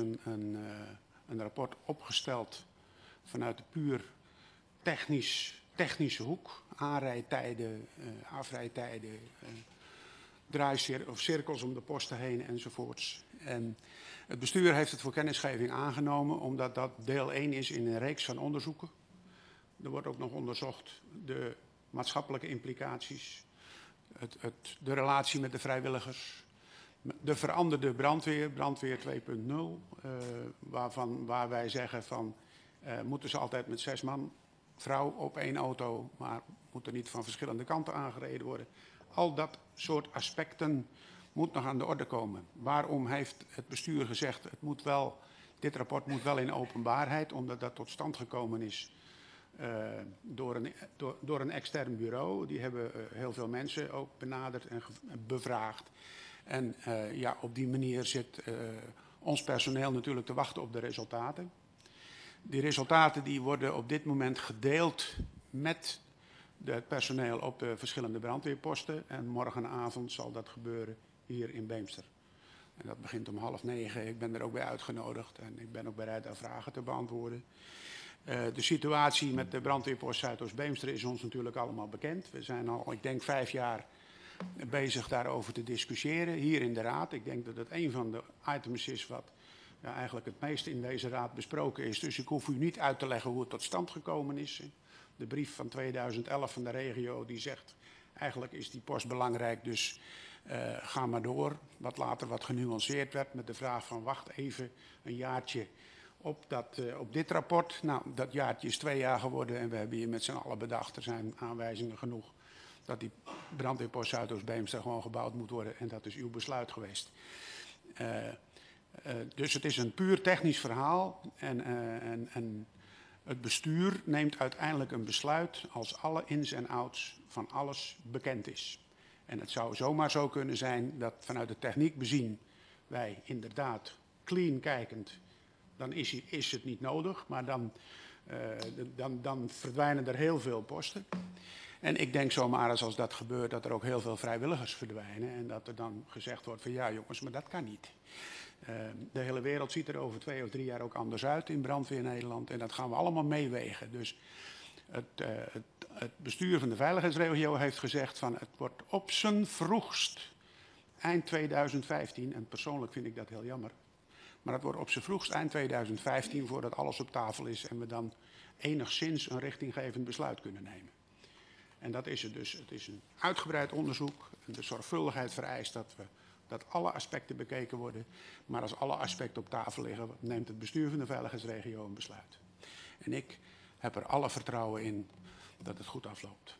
een rapport opgesteld vanuit de puur technische hoek. Aanrijtijden, afrijtijden, cirkels om de posten heen enzovoorts. En het bestuur heeft het voor kennisgeving aangenomen omdat dat deel 1 is in een reeks van onderzoeken. Er wordt ook nog onderzocht de maatschappelijke implicaties, de relatie met de vrijwilligers, de veranderde brandweer 2.0, waar wij zeggen van moeten ze altijd met 6 man, vrouw op 1 auto, maar moet er niet van verschillende kanten aangereden worden. Al dat soort aspecten moet nog aan de orde komen. Waarom heeft het bestuur gezegd, dit rapport moet wel in openbaarheid, omdat dat tot stand gekomen is door een extern bureau. Die hebben heel veel mensen ook benaderd en bevraagd. En ja, op die manier zit ons personeel natuurlijk te wachten op de resultaten. Die resultaten die worden op dit moment gedeeld met het personeel op de verschillende brandweerposten. En morgenavond zal dat gebeuren hier in Beemster. En dat begint om 8:30. Ik ben er ook bij uitgenodigd en ik ben ook bereid daar vragen te beantwoorden. De situatie met de brandweerpost Zuidoost-Beemster is ons natuurlijk allemaal bekend. We zijn al, ik denk 5 jaar bezig daarover te discussiëren hier in de Raad. Ik denk dat het een van de items is wat eigenlijk het meest in deze Raad besproken is. Dus ik hoef u niet uit te leggen hoe het tot stand gekomen is. De brief van 2011 van de regio die zegt, eigenlijk is die post belangrijk, dus ga maar door. Wat later wat genuanceerd werd met de vraag van wacht even een jaartje op dit rapport. Nou, dat jaartje is 2 jaar geworden en we hebben hier met z'n allen bedacht, er zijn aanwijzingen genoeg dat die brandweerpost Zuidoost-Beemster gewoon gebouwd moet worden en dat is uw besluit geweest. Dus het is een puur technisch verhaal en het bestuur neemt uiteindelijk een besluit als alle ins en outs van alles bekend is. En het zou zomaar zo kunnen zijn dat vanuit de techniek bezien wij inderdaad clean kijkend dan is het niet nodig, maar dan verdwijnen er heel veel posten. En ik denk zomaar als dat gebeurt dat er ook heel veel vrijwilligers verdwijnen en dat er dan gezegd wordt van ja jongens, maar dat kan niet. De hele wereld ziet er over 2 of 3 jaar ook anders uit in brandweer Nederland en dat gaan we allemaal meewegen. Dus het bestuur van de veiligheidsregio heeft gezegd van het wordt op zijn vroegst eind 2015, en persoonlijk vind ik dat heel jammer, maar het wordt op zijn vroegst eind 2015 voordat alles op tafel is en we dan enigszins een richtinggevend besluit kunnen nemen. En dat is het dus. Het is een uitgebreid onderzoek en de zorgvuldigheid vereist dat alle aspecten bekeken worden. Maar als alle aspecten op tafel liggen, neemt het bestuur van de veiligheidsregio een besluit. En ik heb er alle vertrouwen in dat het goed afloopt.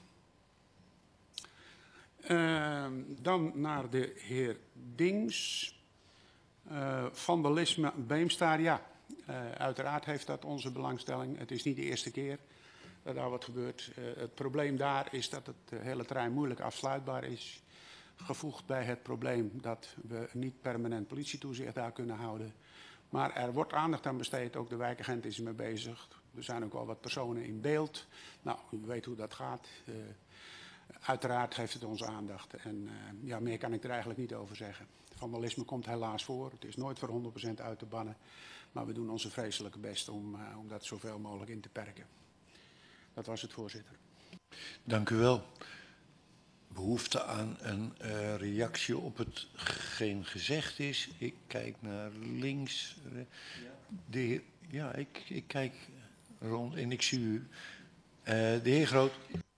Dan naar de heer Dings. Vandalisme Beemster, ja. Uiteraard heeft dat onze belangstelling. Het is niet de eerste keer dat daar wat gebeurt. Het probleem daar is dat het hele terrein moeilijk afsluitbaar is. Gevoegd bij het probleem dat we niet permanent politietoezicht daar kunnen houden. Maar er wordt aandacht aan besteed, ook de wijkagent is ermee bezig. Er zijn ook wel wat personen in beeld. Nou, u weet hoe dat gaat. Uiteraard geeft het onze aandacht. En ja, meer kan ik er eigenlijk niet over zeggen. Vandalisme komt helaas voor. Het is nooit voor 100% uit te bannen. Maar we doen onze vreselijke best om dat zoveel mogelijk in te perken. Dat was het, voorzitter. Dank u wel. Behoefte aan een reactie op hetgeen gezegd is. Ik kijk naar links. De heer, ja, ik kijk rond en ik zie u. De heer Groot.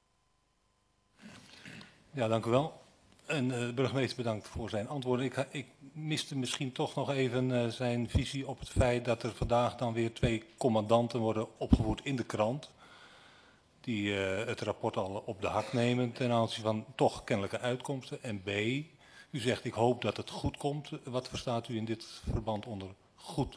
Ja, dank u wel. En de burgemeester bedankt voor zijn antwoorden. Ik miste misschien toch nog even zijn visie op het feit dat er vandaag dan weer 2 commandanten worden opgevoerd in de krant. Die het rapport al op de hak nemen ten aanzien van toch kennelijke uitkomsten. En B, u zegt ik hoop dat het goed komt. Wat verstaat u in dit verband onder goed?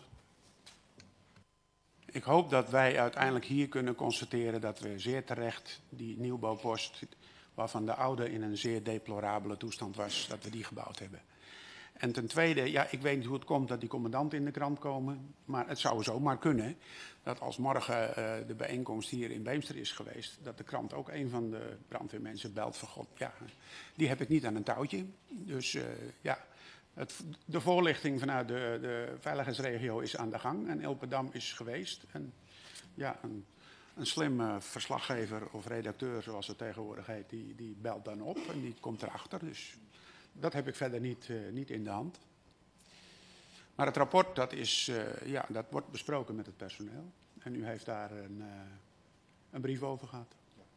Ik hoop dat wij uiteindelijk hier kunnen constateren dat we zeer terecht die nieuwbouwpost, waarvan de oude in een zeer deplorabele toestand was, dat we die gebouwd hebben. En ten tweede, ja, ik weet niet hoe het komt dat die commandanten in de krant komen, maar het zou zomaar kunnen dat als morgen de bijeenkomst hier in Beemster is geweest, dat de krant ook een van de brandweermensen belt van God, ja, die heb ik niet aan een touwtje. Dus ja, de voorlichting vanuit de veiligheidsregio is aan de gang en Elpendam is geweest. En ja, een slimme verslaggever of redacteur, zoals het tegenwoordig heet, die belt dan op en die komt erachter. Dus dat heb ik verder niet in de hand. Maar het rapport, dat wordt besproken met het personeel. En u heeft daar een brief over gehad.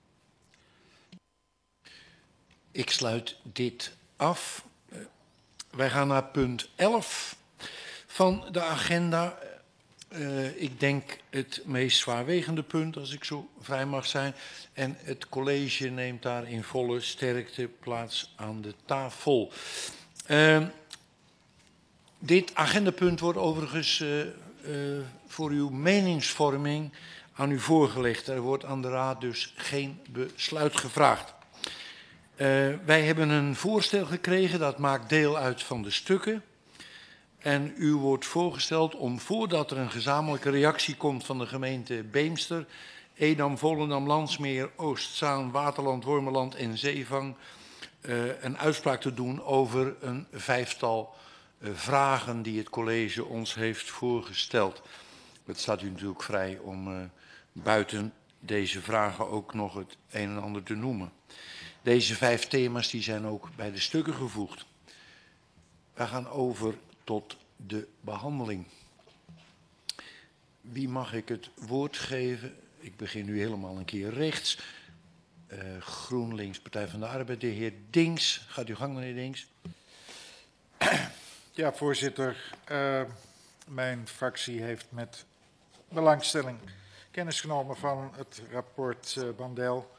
Ik sluit dit af. Wij gaan naar punt 11 van de agenda. Ik denk het meest zwaarwegende punt, als ik zo vrij mag zijn. En het college neemt daar in volle sterkte plaats aan de tafel. Dit agendapunt wordt overigens voor uw meningsvorming aan u voorgelegd. Er wordt aan de raad dus geen besluit gevraagd. Wij hebben een voorstel gekregen, dat maakt deel uit van de stukken. En u wordt voorgesteld om voordat er een gezamenlijke reactie komt van de gemeente Beemster, Edam, Volendam, Landsmeer, Oostzaan, Waterland, Wormerland en Zeevang een uitspraak te doen over een 5-tal vragen die het college ons heeft voorgesteld. Het staat u natuurlijk vrij om buiten deze vragen ook nog het een en ander te noemen. Deze 5 thema's die zijn ook bij de stukken gevoegd. We gaan over tot de behandeling. Wie mag ik het woord geven? Ik begin nu helemaal een keer rechts. GroenLinks, Partij van de Arbeid, de heer Dings. Gaat uw gang, meneer Dings. Ja, voorzitter. Mijn fractie heeft met belangstelling kennis genomen van het rapport Bandel.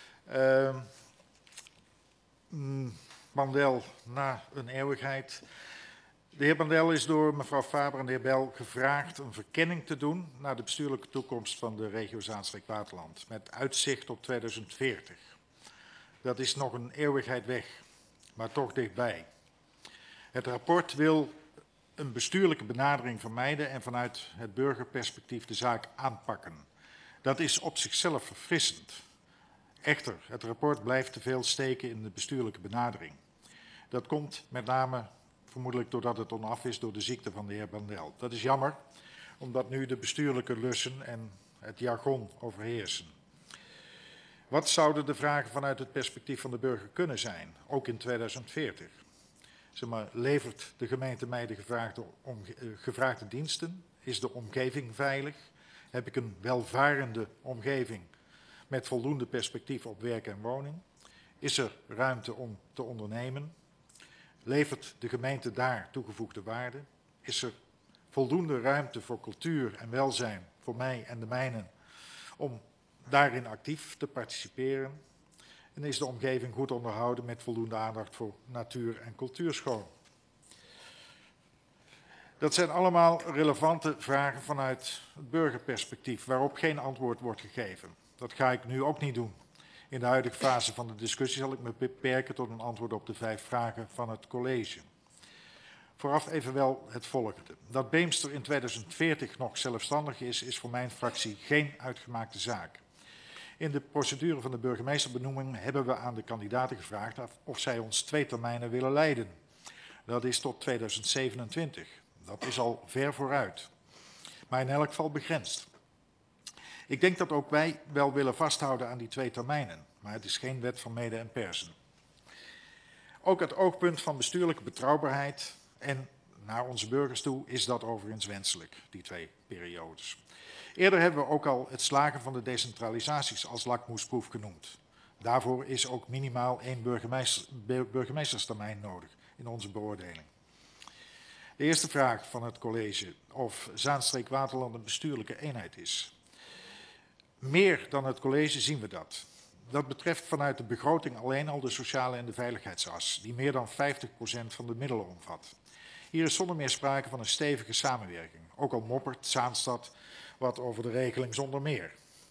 Bandel na een eeuwigheid. De heer Bandel is door mevrouw Faber en de heer Bel gevraagd een verkenning te doen naar de bestuurlijke toekomst van de regio Zaanstreek-Waterland, met uitzicht op 2040. Dat is nog een eeuwigheid weg, maar toch dichtbij. Het rapport wil een bestuurlijke benadering vermijden en vanuit het burgerperspectief de zaak aanpakken. Dat is op zichzelf verfrissend. Echter, het rapport blijft te veel steken in de bestuurlijke benadering. Dat komt met name vermoedelijk doordat het onaf is door de ziekte van de heer Bandel. Dat is jammer, omdat nu de bestuurlijke lussen en het jargon overheersen. Wat zouden de vragen vanuit het perspectief van de burger kunnen zijn, ook in 2040? Zeg maar, levert de gemeente mij de gevraagde diensten? Is de omgeving veilig? Heb ik een welvarende omgeving met voldoende perspectief op werk en woning? Is er ruimte om te ondernemen? Levert de gemeente daar toegevoegde waarde? Is er voldoende ruimte voor cultuur en welzijn voor mij en de mijnen om daarin actief te participeren? En is de omgeving goed onderhouden met voldoende aandacht voor natuur en cultuurschoon? Dat zijn allemaal relevante vragen vanuit het burgerperspectief, waarop geen antwoord wordt gegeven. Dat ga ik nu ook niet doen. In de huidige fase van de discussie zal ik me beperken tot een antwoord op de 5 vragen van het college. Vooraf evenwel het volgende. Dat Beemster in 2040 nog zelfstandig is voor mijn fractie geen uitgemaakte zaak. In de procedure van de burgemeesterbenoeming hebben we aan de kandidaten gevraagd of zij ons 2 termijnen willen leiden. Dat is tot 2027. Dat is al ver vooruit, maar in elk geval begrensd. Ik denk dat ook wij wel willen vasthouden aan die 2 termijnen, maar het is geen wet van mede en persen. Ook het oogpunt van bestuurlijke betrouwbaarheid en naar onze burgers toe is dat overigens wenselijk, die 2 periodes. Eerder hebben we ook al het slagen van de decentralisaties als lakmoesproef genoemd. Daarvoor is ook minimaal 1 burgemeesterstermijn nodig in onze beoordeling. De eerste vraag van het college of Zaanstreek-Waterland een bestuurlijke eenheid is. Meer dan het college zien we dat. Dat betreft vanuit de begroting alleen al de sociale en de veiligheidsas, die meer dan 50% van de middelen omvat. Hier is zonder meer sprake van een stevige samenwerking, ook al moppert Zaanstad wat over de regeling zonder meer.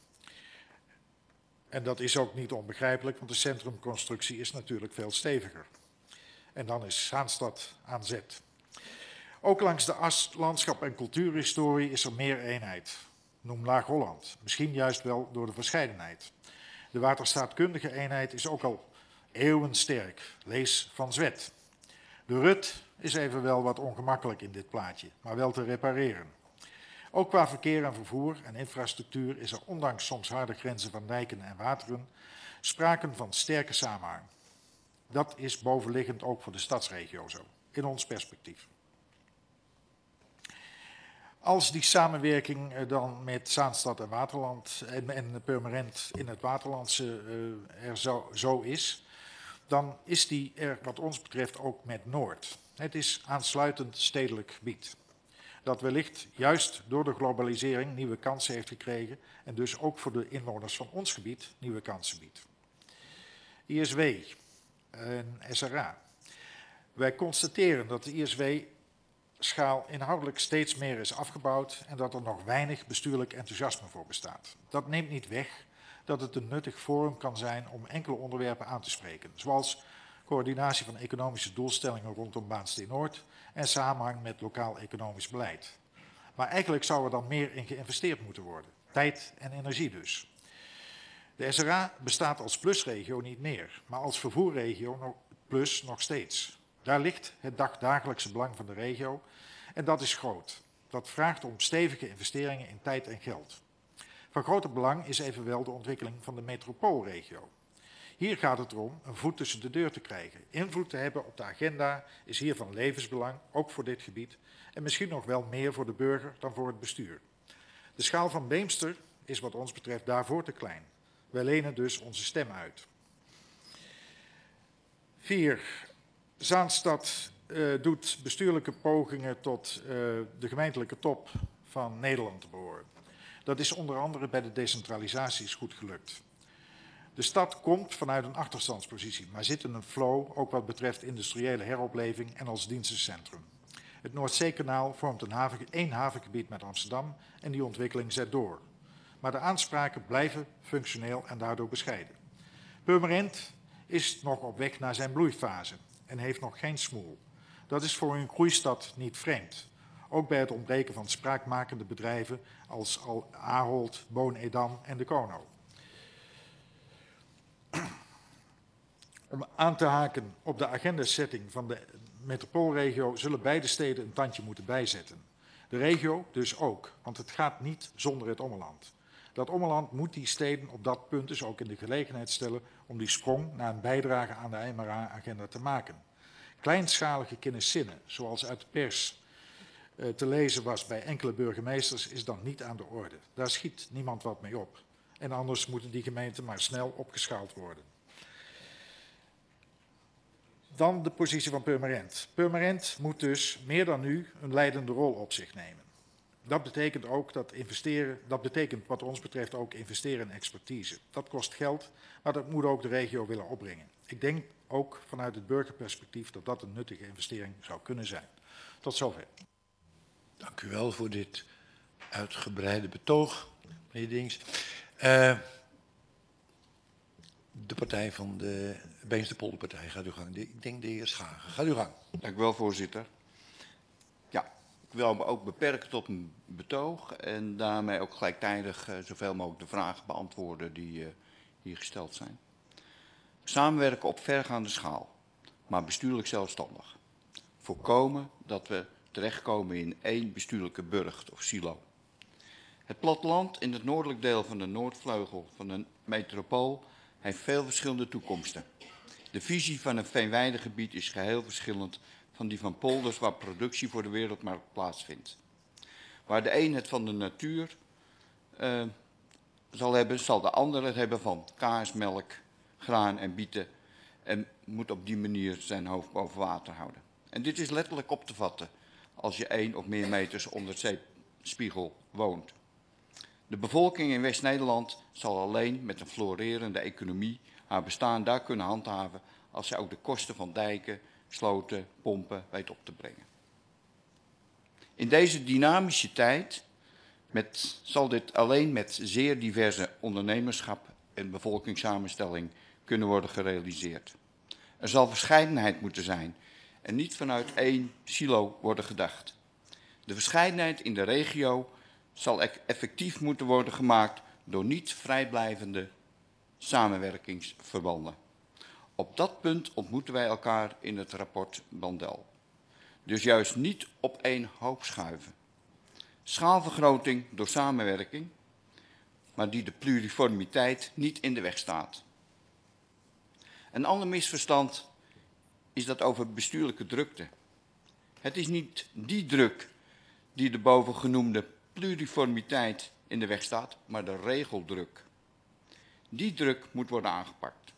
En dat is ook niet onbegrijpelijk, want de centrumconstructie is natuurlijk veel steviger. En dan is Zaanstad aan zet. Ook langs de as landschap en cultuurhistorie is er meer eenheid. Noem Laag-Holland, misschien juist wel door de verscheidenheid. De waterstaatkundige eenheid is ook al eeuwensterk, lees Van Zwet. De Rut is evenwel wat ongemakkelijk in dit plaatje, maar wel te repareren. Ook qua verkeer en vervoer en infrastructuur is er ondanks soms harde grenzen van dijken en wateren sprake van sterke samenhang. Dat is bovenliggend ook voor de stadsregio zo, in ons perspectief. Als die samenwerking dan met Zaanstad en Waterland en Purmerend in het Waterlandse er zo is, dan is die er wat ons betreft ook met Noord. Het is aansluitend stedelijk gebied. Dat wellicht juist door de globalisering nieuwe kansen heeft gekregen en dus ook voor de inwoners van ons gebied nieuwe kansen biedt. ISW en SRA. Wij constateren dat de ISW-schaal inhoudelijk steeds meer is afgebouwd en dat er nog weinig bestuurlijk enthousiasme voor bestaat. Dat neemt niet weg dat het een nuttig forum kan zijn om enkele onderwerpen aan te spreken, zoals coördinatie van economische doelstellingen rondom Baansteen Noord en samenhang met lokaal economisch beleid. Maar eigenlijk zou er dan meer in geïnvesteerd moeten worden, tijd en energie dus. De SRA bestaat als plusregio niet meer, maar als vervoerregio plus nog steeds. Daar ligt het dagdagelijkse belang van de regio en dat is groot. Dat vraagt om stevige investeringen in tijd en geld. Van groter belang is evenwel de ontwikkeling van de metropoolregio. Hier gaat het erom een voet tussen de deur te krijgen. Invloed te hebben op de agenda is hier van levensbelang, ook voor dit gebied. En misschien nog wel meer voor de burger dan voor het bestuur. De schaal van Beemster is wat ons betreft daarvoor te klein. Wij lenen dus onze stem uit. 4. Zaanstad doet bestuurlijke pogingen tot de gemeentelijke top van Nederland te behoren. Dat is onder andere bij de decentralisaties goed gelukt. De stad komt vanuit een achterstandspositie, maar zit in een flow, ook wat betreft industriële heropleving en als dienstencentrum. Het Noordzeekanaal vormt één havengebied met Amsterdam en die ontwikkeling zet door. Maar de aanspraken blijven functioneel en daardoor bescheiden. Purmerend is nog op weg naar zijn bloeifase en heeft nog geen smoel. Dat is voor een groeistad niet vreemd. Ook bij het ontbreken van spraakmakende bedrijven als Ahold, Boon-Edam en de Kono. Om aan te haken op de agendasetting van de metropoolregio zullen beide steden een tandje moeten bijzetten. De regio dus ook, want het gaat niet zonder het ommeland. Dat ommeland moet die steden op dat punt dus ook in de gelegenheid stellen om die sprong naar een bijdrage aan de MRA-agenda te maken. Kleinschalige kenniszinnen, zoals uit de pers te lezen was bij enkele burgemeesters, is dan niet aan de orde. Daar schiet niemand wat mee op. En anders moeten die gemeenten maar snel opgeschaald worden. Dan de positie van Purmerend. Purmerend moet dus meer dan nu een leidende rol op zich nemen. Dat betekent ook dat betekent wat ons betreft ook investeren in expertise. Dat kost geld, maar dat moet ook de regio willen opbrengen. Ik denk ook vanuit het burgerperspectief dat dat een nuttige investering zou kunnen zijn. Tot zover. Dank u wel voor dit uitgebreide betoog, meneer Dings. De partij van de Beemsterpolderpartij, gaat uw gang. Ik denk de heer Schagen. Gaat uw gang. Dank u wel, voorzitter. Ja, ik wil me ook beperken tot een betoog en daarmee ook gelijktijdig zoveel mogelijk de vragen beantwoorden die hier gesteld zijn. Samenwerken op vergaande schaal, maar bestuurlijk zelfstandig. Voorkomen dat we terechtkomen in één bestuurlijke burcht of silo. Het platteland in het noordelijk deel van de noordvleugel van de metropool heeft veel verschillende toekomsten. De visie van een veenweidegebied is geheel verschillend van die van polders waar productie voor de wereldmarkt plaatsvindt. Waar de een het van de natuur zal hebben, zal de ander het hebben van kaas, melk, graan en bieten en moet op die manier zijn hoofd boven water houden. En dit is letterlijk op te vatten als je 1 of meer meters onder het zeespiegel woont. De bevolking in West-Nederland zal alleen met een florerende economie haar bestaan daar kunnen handhaven als zij ook de kosten van dijken, sloten, pompen weet op te brengen. In deze dynamische tijd zal dit alleen met zeer diverse ondernemerschap en bevolkingssamenstelling kunnen worden gerealiseerd. Er zal verscheidenheid moeten zijn en niet vanuit één silo worden gedacht. De verscheidenheid in de regio zal effectief moeten worden gemaakt door niet vrijblijvende samenwerkingsverbanden. Op dat punt ontmoeten wij elkaar in het rapport Bandel. Dus juist niet op één hoop schuiven. Schaalvergroting door samenwerking, maar die de pluriformiteit niet in de weg staat. Een ander misverstand is dat over bestuurlijke drukte. Het is niet die druk die de bovengenoemde pluriformiteit in de weg staat, maar de regeldruk. Die druk moet worden aangepakt.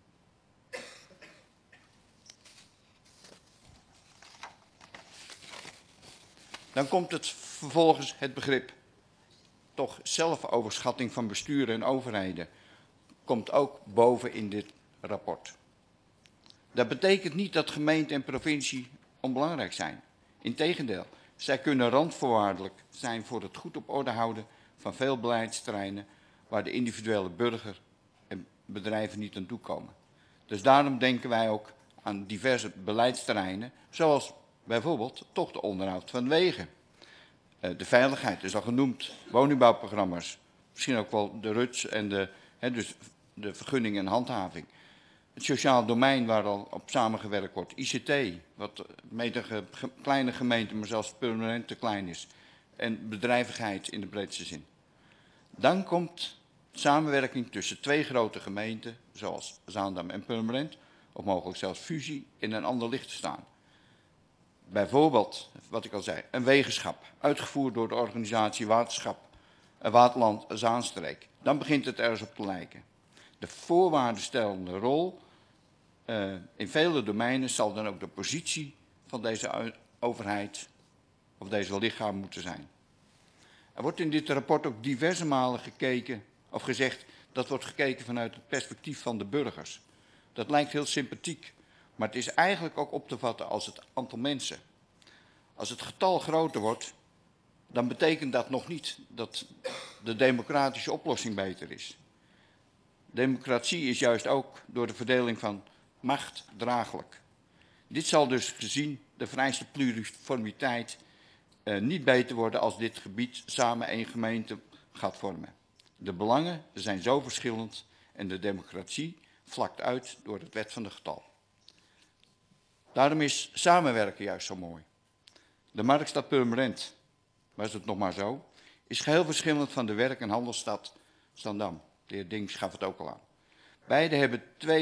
Dan komt het vervolgens het begrip toch zelfoverschatting van besturen en overheden komt ook boven in dit rapport. Dat betekent niet dat gemeente en provincie onbelangrijk zijn. Integendeel, zij kunnen randvoorwaardelijk zijn voor het goed op orde houden van veel beleidsterreinen waar de individuele burger en bedrijven niet aan toe komen. Dus daarom denken wij ook aan diverse beleidsterreinen, zoals bijvoorbeeld toch de onderhoud van wegen. De veiligheid is al genoemd, woningbouwprogramma's, misschien ook wel de RUTS en dus de vergunning en handhaving. Het sociaal domein waar al op samengewerkt wordt, ICT, wat met een kleine gemeente, maar zelfs permanent te klein is. En bedrijvigheid in de breedste zin. Dan komt samenwerking tussen 2 grote gemeenten, zoals Zaandam en Purmerend, of mogelijk zelfs fusie, in een ander licht te staan. Bijvoorbeeld, wat ik al zei, een wegenschap, uitgevoerd door de organisatie Waterland Zaanstreek. Dan begint het ergens op te lijken. De voorwaardenstellende rol in vele domeinen zal dan ook de positie van deze overheid of deze lichaam moeten zijn. Er wordt in dit rapport ook diverse malen gekeken of gezegd dat wordt gekeken vanuit het perspectief van de burgers. Dat lijkt heel sympathiek, maar het is eigenlijk ook op te vatten als het aantal mensen. Als het getal groter wordt, dan betekent dat nog niet dat de democratische oplossing beter is. Democratie is juist ook door de verdeling van macht draaglijk. Dit zal dus gezien de vereiste pluriformiteit niet beter worden als dit gebied samen één gemeente gaat vormen. De belangen zijn zo verschillend en de democratie vlakt uit door het wet van het getal. Daarom is samenwerken juist zo mooi. De Marktstad Purmerend, was het nog maar zo, is geheel verschillend van de werk- en handelsstad Zaandam. De heer Dings gaf het ook al aan. Beide hebben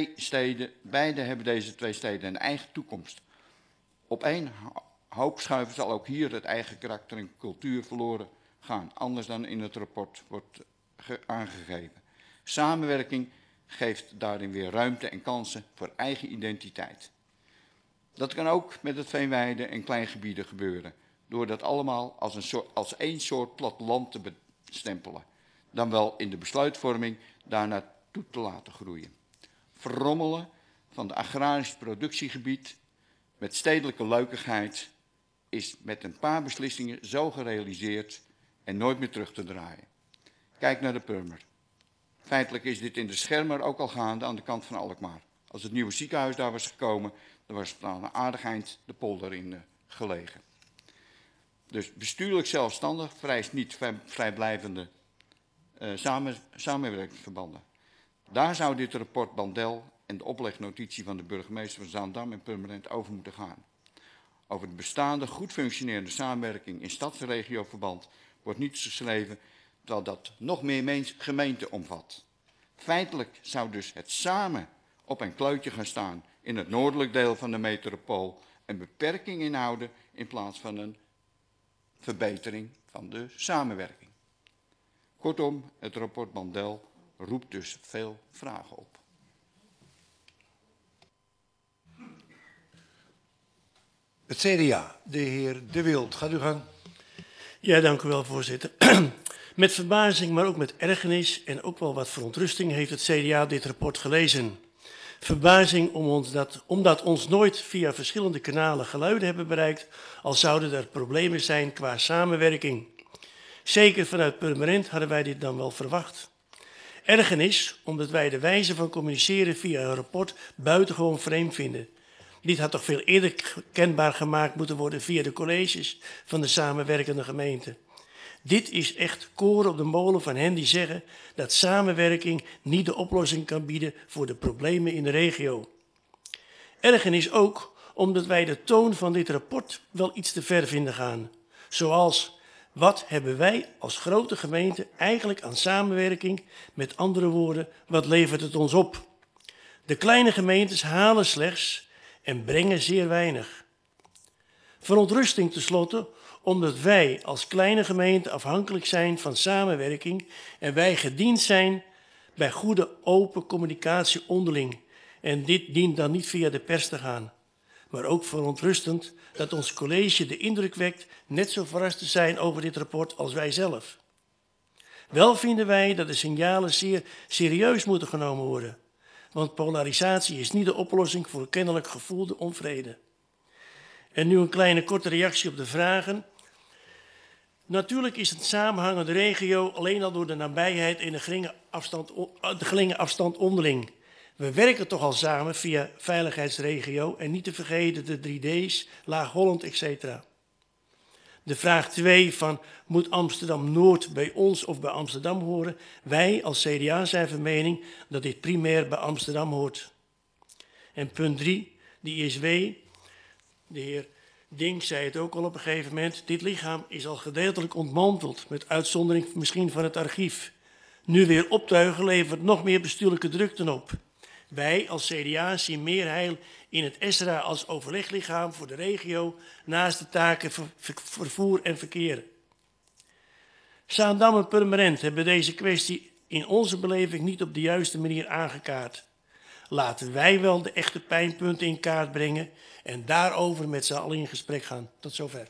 deze twee steden een eigen toekomst. Op één hoop schuiven zal ook hier het eigen karakter en cultuur verloren gaan, anders dan in het rapport wordt aangegeven. Samenwerking geeft daarin weer ruimte en kansen voor eigen identiteit. Dat kan ook met het veenweide en kleingebieden gebeuren, door dat allemaal als één soort platteland te bestempelen, dan wel in de besluitvorming daarnaartoe te laten groeien. Verrommelen van het agrarisch productiegebied met stedelijke leukigheid is met een paar beslissingen zo gerealiseerd en nooit meer terug te draaien. Kijk naar de Purmer. Feitelijk is dit in de Schermer ook al gaande aan de kant van Alkmaar. Als het nieuwe ziekenhuis daar was gekomen, dan was het aan een aardig eind de polder in gelegen. Dus bestuurlijk zelfstandig vereist niet vrijblijvende samenwerkingsverbanden. Daar zou dit rapport Bandel en de oplegnotitie van de burgemeester van Zaandam en Purmerend over moeten gaan. Over de bestaande, goed functionerende samenwerking in stadsregioverband wordt niets geschreven, terwijl dat nog meer gemeenten omvat. Feitelijk zou dus het samen op een kluitje gaan staan in het noordelijk deel van de metropool een beperking inhouden in plaats van een verbetering van de samenwerking. Kortom, het rapport Bandel roept dus veel vragen op. Het CDA, de heer De Wild, gaat u gang. Ja, dank u wel, voorzitter. Met verbazing, maar ook met ergernis en ook wel wat verontrusting heeft het CDA dit rapport gelezen. Verbazing omdat ons nooit via verschillende kanalen geluiden hebben bereikt, al zouden er problemen zijn qua samenwerking. Zeker vanuit Purmerend hadden wij dit dan wel verwacht. Ergernis omdat wij de wijze van communiceren via een rapport buitengewoon vreemd vinden. Dit had toch veel eerder kenbaar gemaakt moeten worden via de colleges van de samenwerkende gemeenten. Dit is echt koren op de molen van hen die zeggen dat samenwerking niet de oplossing kan bieden voor de problemen in de regio. Ergernis ook omdat wij de toon van dit rapport wel iets te ver vinden gaan. Zoals, wat hebben wij als grote gemeente eigenlijk aan samenwerking? Met andere woorden, wat levert het ons op? De kleine gemeentes halen slechts en brengen zeer weinig. Verontrusting tenslotte, omdat wij als kleine gemeente afhankelijk zijn van samenwerking en wij gediend zijn bij goede open communicatie onderling. En dit dient dan niet via de pers te gaan. Maar ook verontrustend dat ons college de indruk wekt net zo verrast te zijn over dit rapport als wij zelf. Wel vinden wij dat de signalen zeer serieus moeten genomen worden. Want polarisatie is niet de oplossing voor kennelijk gevoelde onvrede. En nu een kleine korte reactie op de vragen. Natuurlijk is het samenhangende regio alleen al door de nabijheid en de geringe afstand onderling. We werken toch al samen via veiligheidsregio en niet te vergeten de 3D's, Laag-Holland, etc. De vraag 2 van moet Amsterdam-Noord bij ons of bij Amsterdam horen? Wij als CDA zijn van mening dat dit primair bij Amsterdam hoort. En punt 3, de ISW, de heer Dink zei het ook al op een gegeven moment, dit lichaam is al gedeeltelijk ontmanteld, met uitzondering misschien van het archief. Nu weer optuigen levert nog meer bestuurlijke drukte op. Wij als CDA zien meer heil in het ESRA als overleglichaam voor de regio, naast de taken vervoer en verkeer. Zaandam en Purmerend hebben deze kwestie in onze beleving niet op de juiste manier aangekaart. Laten wij wel de echte pijnpunten in kaart brengen en daarover met z'n allen in gesprek gaan. Tot zover.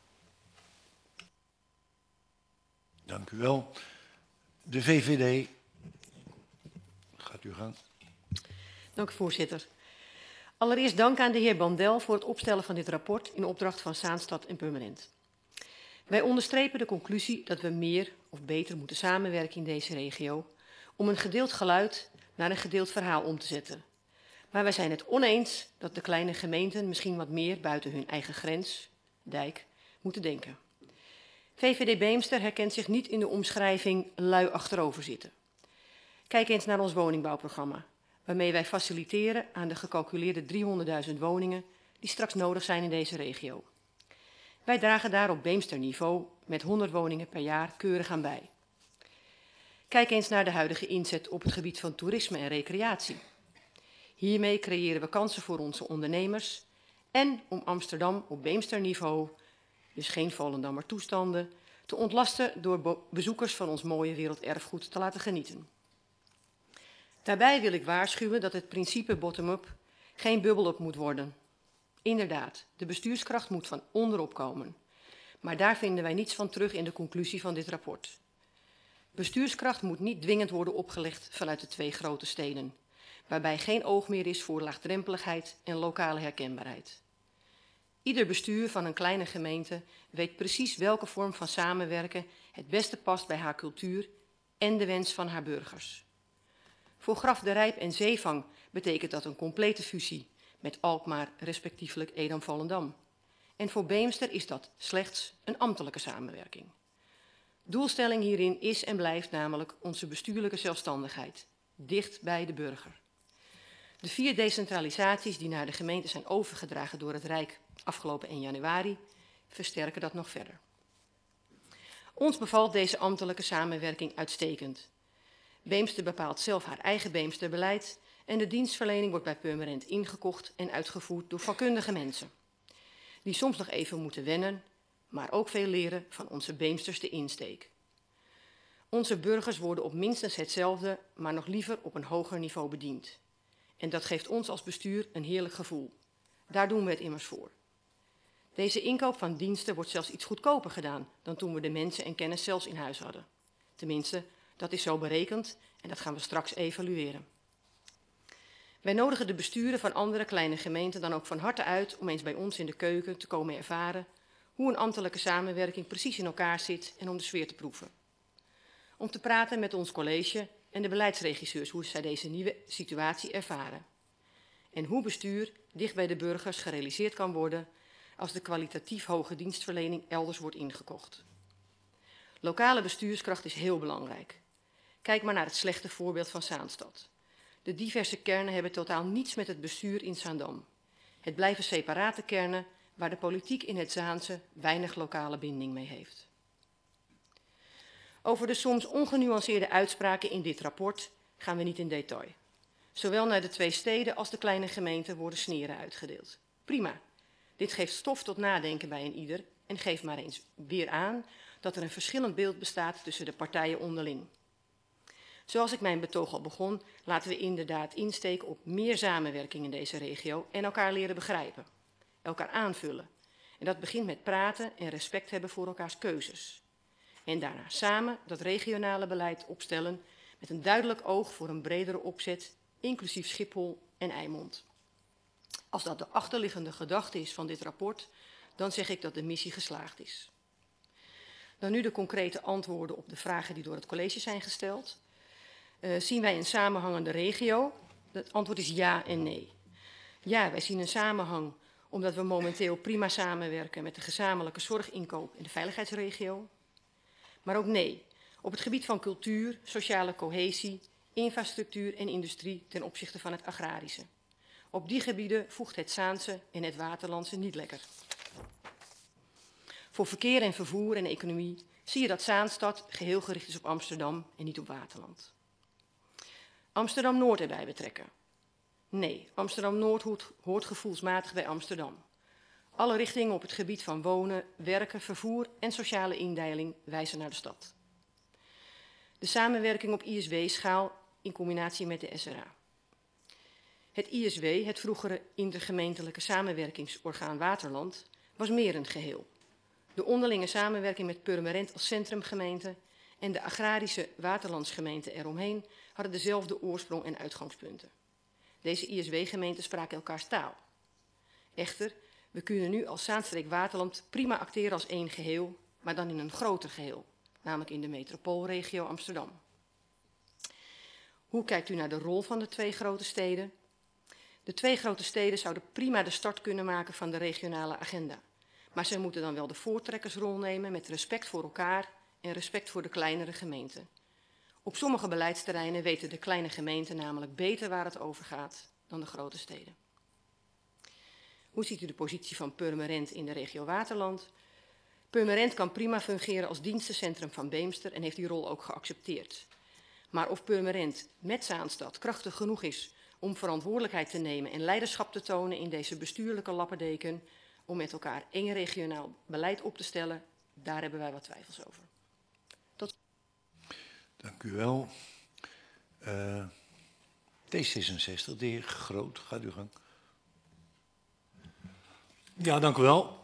Dank u wel. De VVD. Gaat u gang. Dank u, voorzitter. Allereerst dank aan de heer Bandel voor het opstellen van dit rapport in opdracht van Zaanstad en Purmerend. Wij onderstrepen de conclusie dat we meer of beter moeten samenwerken in deze regio om een gedeeld geluid naar een gedeeld verhaal om te zetten. Maar wij zijn het oneens dat de kleine gemeenten misschien wat meer buiten hun eigen grens, dijk, moeten denken. VVD Beemster herkent zich niet in de omschrijving lui achterover zitten. Kijk eens naar ons woningbouwprogramma, waarmee wij faciliteren aan de gecalculeerde 300.000 woningen die straks nodig zijn in deze regio. Wij dragen daar op Beemsterniveau met 100 woningen per jaar keurig aan bij. Kijk eens naar de huidige inzet op het gebied van toerisme en recreatie. Hiermee creëren we kansen voor onze ondernemers en om Amsterdam op Beemsterniveau, dus geen Volendammer toestanden, te ontlasten door bezoekers van ons mooie werelderfgoed te laten genieten. Daarbij wil ik waarschuwen dat het principe bottom-up geen bubbel-up moet worden. Inderdaad, de bestuurskracht moet van onderop komen. Maar daar vinden wij niets van terug in de conclusie van dit rapport. Bestuurskracht moet niet dwingend worden opgelegd vanuit de 2 grote steden, waarbij geen oog meer is voor laagdrempeligheid en lokale herkenbaarheid. Ieder bestuur van een kleine gemeente weet precies welke vorm van samenwerken het beste past bij haar cultuur en de wens van haar burgers. Voor Graf de Rijp en Zeevang betekent dat een complete fusie met Alkmaar, respectievelijk Edam-Volendam. En voor Beemster is dat slechts een ambtelijke samenwerking. Doelstelling hierin is en blijft namelijk onze bestuurlijke zelfstandigheid, dicht bij de burger. De 4 decentralisaties die naar de gemeente zijn overgedragen door het Rijk afgelopen 1 januari versterken dat nog verder. Ons bevalt deze ambtelijke samenwerking uitstekend. Beemster bepaalt zelf haar eigen Beemsterbeleid en de dienstverlening wordt bij Purmerend ingekocht en uitgevoerd door vakkundige mensen, die soms nog even moeten wennen, maar ook veel leren van onze Beemsterste insteek. Onze burgers worden op minstens hetzelfde, maar nog liever op een hoger niveau bediend. En dat geeft ons als bestuur een heerlijk gevoel. Daar doen we het immers voor. Deze inkoop van diensten wordt zelfs iets goedkoper gedaan dan toen we de mensen en kennis zelfs in huis hadden. Tenminste, dat is zo berekend en dat gaan we straks evalueren. Wij nodigen de besturen van andere kleine gemeenten dan ook van harte uit om eens bij ons in de keuken te komen ervaren hoe een ambtelijke samenwerking precies in elkaar zit en om de sfeer te proeven. Om te praten met ons college en de beleidsregisseurs hoe zij deze nieuwe situatie ervaren. En hoe bestuur dicht bij de burgers gerealiseerd kan worden als de kwalitatief hoge dienstverlening elders wordt ingekocht. Lokale bestuurskracht is heel belangrijk. Kijk maar naar het slechte voorbeeld van Zaanstad. De diverse kernen hebben totaal niets met het bestuur in Zaandam. Het blijven separate kernen waar de politiek in het Zaanse weinig lokale binding mee heeft. Over de soms ongenuanceerde uitspraken in dit rapport gaan we niet in detail. Zowel naar de 2 steden als de kleine gemeenten worden sneren uitgedeeld. Prima. Dit geeft stof tot nadenken bij een ieder en geeft maar eens weer aan dat er een verschillend beeld bestaat tussen de partijen onderling. Zoals ik mijn betoog al begon, laten we inderdaad insteken op meer samenwerking in deze regio en elkaar leren begrijpen. Elkaar aanvullen. En dat begint met praten en respect hebben voor elkaars keuzes. En daarna samen dat regionale beleid opstellen met een duidelijk oog voor een bredere opzet, inclusief Schiphol en Eimond. Als dat de achterliggende gedachte is van dit rapport, dan zeg ik dat de missie geslaagd is. Dan nu de concrete antwoorden op de vragen die door het college zijn gesteld. Zien wij een samenhangende regio? Het antwoord is ja en nee. Ja, wij zien een samenhang omdat we momenteel prima samenwerken met de gezamenlijke zorginkoop in de veiligheidsregio. Maar ook nee, op het gebied van cultuur, sociale cohesie, infrastructuur en industrie ten opzichte van het agrarische. Op die gebieden voegt het Zaanse en het Waterlandse niet lekker. Voor verkeer en vervoer en economie zie je dat Zaanstad geheel gericht is op Amsterdam en niet op Waterland. Amsterdam-Noord erbij betrekken. Nee, Amsterdam-Noord hoort gevoelsmatig bij Amsterdam. Alle richtingen op het gebied van wonen, werken, vervoer en sociale indeling wijzen naar de stad. De samenwerking op ISW-schaal in combinatie met de SRA. Het ISW, het vroegere intergemeentelijke samenwerkingsorgaan Waterland, was meer een geheel. De onderlinge samenwerking met Purmerend als centrumgemeente en de agrarische Waterlandsgemeente eromheen hadden dezelfde oorsprong en uitgangspunten. Deze ISW-gemeenten spraken elkaars taal. Echter, we kunnen nu als Zaanstreek-Waterland prima acteren als één geheel, maar dan in een groter geheel, namelijk in de metropoolregio Amsterdam. Hoe kijkt u naar de rol van de 2 grote steden? De 2 grote steden zouden prima de start kunnen maken van de regionale agenda. Maar zij moeten dan wel de voortrekkersrol nemen met respect voor elkaar en respect voor de kleinere gemeenten. Op sommige beleidsterreinen weten de kleine gemeenten namelijk beter waar het over gaat dan de grote steden. Hoe ziet u de positie van Purmerend in de regio Waterland? Purmerend kan prima fungeren als dienstencentrum van Beemster en heeft die rol ook geaccepteerd. Maar of Purmerend met Zaanstad krachtig genoeg is om verantwoordelijkheid te nemen en leiderschap te tonen in deze bestuurlijke lappendeken, om met elkaar één regionaal beleid op te stellen, daar hebben wij wat twijfels over. Dank u wel. D66, de heer Groot, gaat u gang. Ja, dank u wel.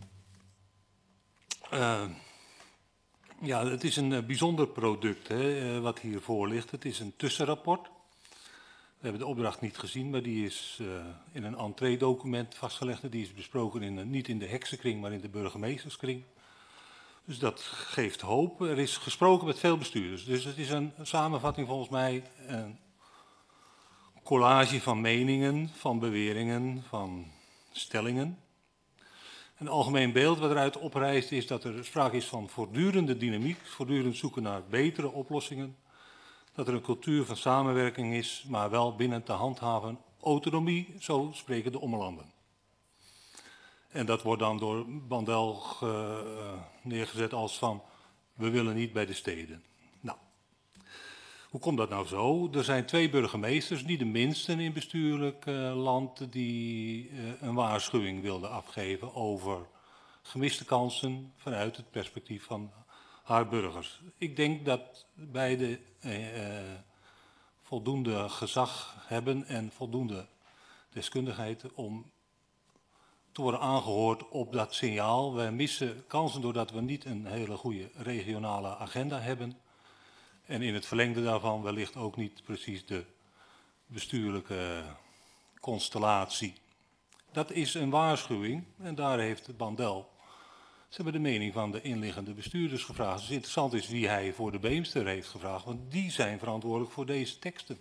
Ja, het is een bijzonder product wat hiervoor ligt. Het is een tussenrapport. We hebben de opdracht niet gezien, maar die is in een entree-document vastgelegd. Die is besproken niet in de heksenkring, maar in de burgemeesterskring. Dus dat geeft hoop. Er is gesproken met veel bestuurders. Dus het is een samenvatting volgens mij, een collage van meningen, van beweringen, van stellingen. Een algemeen beeld wat eruit oprijst is dat er sprake is van voortdurende dynamiek, voortdurend zoeken naar betere oplossingen. Dat er een cultuur van samenwerking is, maar wel binnen te handhaven autonomie, zo spreken de ommelanden. En dat wordt dan door Bandel neergezet als van, we willen niet bij de steden. Nou, hoe komt dat nou zo? Er zijn 2 burgemeesters, niet de minsten in bestuurlijk land, die een waarschuwing wilden afgeven over gemiste kansen vanuit het perspectief van haar burgers. Ik denk dat beide voldoende gezag hebben en voldoende deskundigheid om te worden aangehoord op dat signaal. Wij missen kansen doordat we niet een hele goede regionale agenda hebben. En in het verlengde daarvan wellicht ook niet precies de bestuurlijke constellatie. Dat is een waarschuwing en daar heeft Bandel, ze hebben de mening van de inliggende bestuurders gevraagd. Dus interessant is wie hij voor de Beemster heeft gevraagd, want die zijn verantwoordelijk voor deze teksten.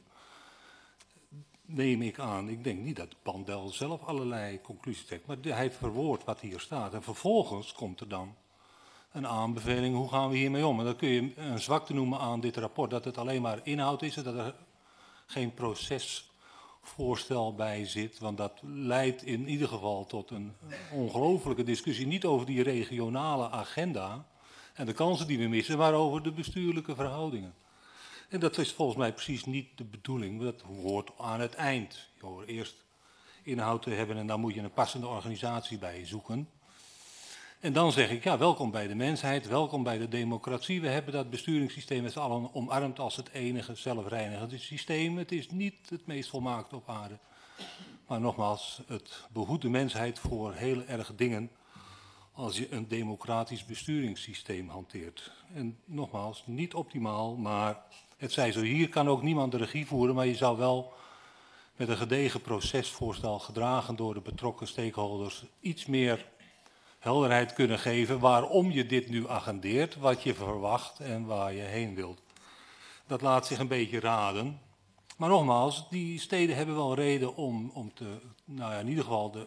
Neem ik aan. Ik denk niet dat Bandel zelf allerlei conclusies trekt, maar hij verwoordt wat hier staat. En vervolgens komt er dan een aanbeveling, hoe gaan we hiermee om? En dan kun je een zwakte noemen aan dit rapport, dat het alleen maar inhoud is en dat er geen procesvoorstel bij zit. Want dat leidt in ieder geval tot een ongelofelijke discussie, niet over die regionale agenda en de kansen die we missen, maar over de bestuurlijke verhoudingen. En dat is volgens mij precies niet de bedoeling. Dat hoort aan het eind. Je hoort eerst inhoud te hebben en dan moet je een passende organisatie bij zoeken. En dan zeg ik, ja, welkom bij de mensheid, welkom bij de democratie. We hebben dat besturingssysteem met z'n allen omarmd als het enige zelfreinigende systeem. Het is niet het meest volmaakte op aarde. Maar nogmaals, het behoedt de mensheid voor heel erg dingen als je een democratisch besturingssysteem hanteert. En nogmaals, niet optimaal, maar het zij zo, hier kan ook niemand de regie voeren, maar je zou wel met een gedegen procesvoorstel gedragen door de betrokken stakeholders iets meer helderheid kunnen geven waarom je dit nu agendeert, wat je verwacht en waar je heen wilt. Dat laat zich een beetje raden. Maar nogmaals, die steden hebben wel reden om te, nou ja, in ieder geval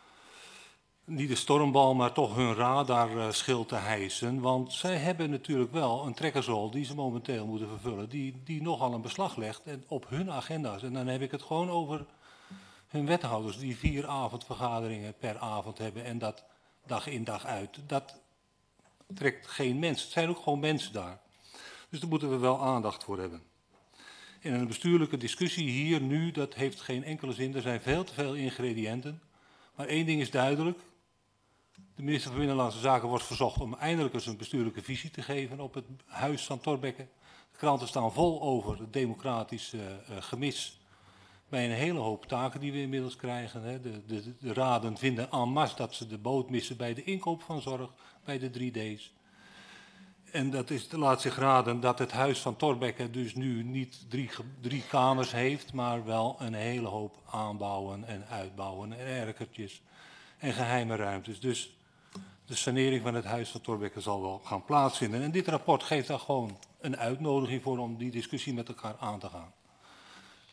niet de stormbal, maar toch hun radarschild te hijsen. Want zij hebben natuurlijk wel een trekkersrol die ze momenteel moeten vervullen, die nogal een beslag legt op hun agenda's. En dan heb ik het gewoon over hun wethouders die 4 avondvergaderingen per avond hebben en dat dag in dag uit. Dat trekt geen mens. Het zijn ook gewoon mensen daar. Dus daar moeten we wel aandacht voor hebben. In een bestuurlijke discussie hier nu, dat heeft geen enkele zin. Er zijn veel te veel ingrediënten. Maar één ding is duidelijk. De minister van Binnenlandse Zaken wordt verzocht om eindelijk eens een bestuurlijke visie te geven op het huis van Thorbecke. De kranten staan vol over het democratische gemis bij een hele hoop taken die we inmiddels krijgen. Hè. De raden vinden en masse dat ze de boot missen bij de inkoop van zorg, bij de 3D's. En dat laat zich raden dat het huis van Thorbecke dus nu niet 3 kamers heeft, maar wel een hele hoop aanbouwen en uitbouwen en erkertjes en geheime ruimtes. Dus de sanering van het huis van Thorbecke zal wel gaan plaatsvinden. En dit rapport geeft daar gewoon een uitnodiging voor om die discussie met elkaar aan te gaan.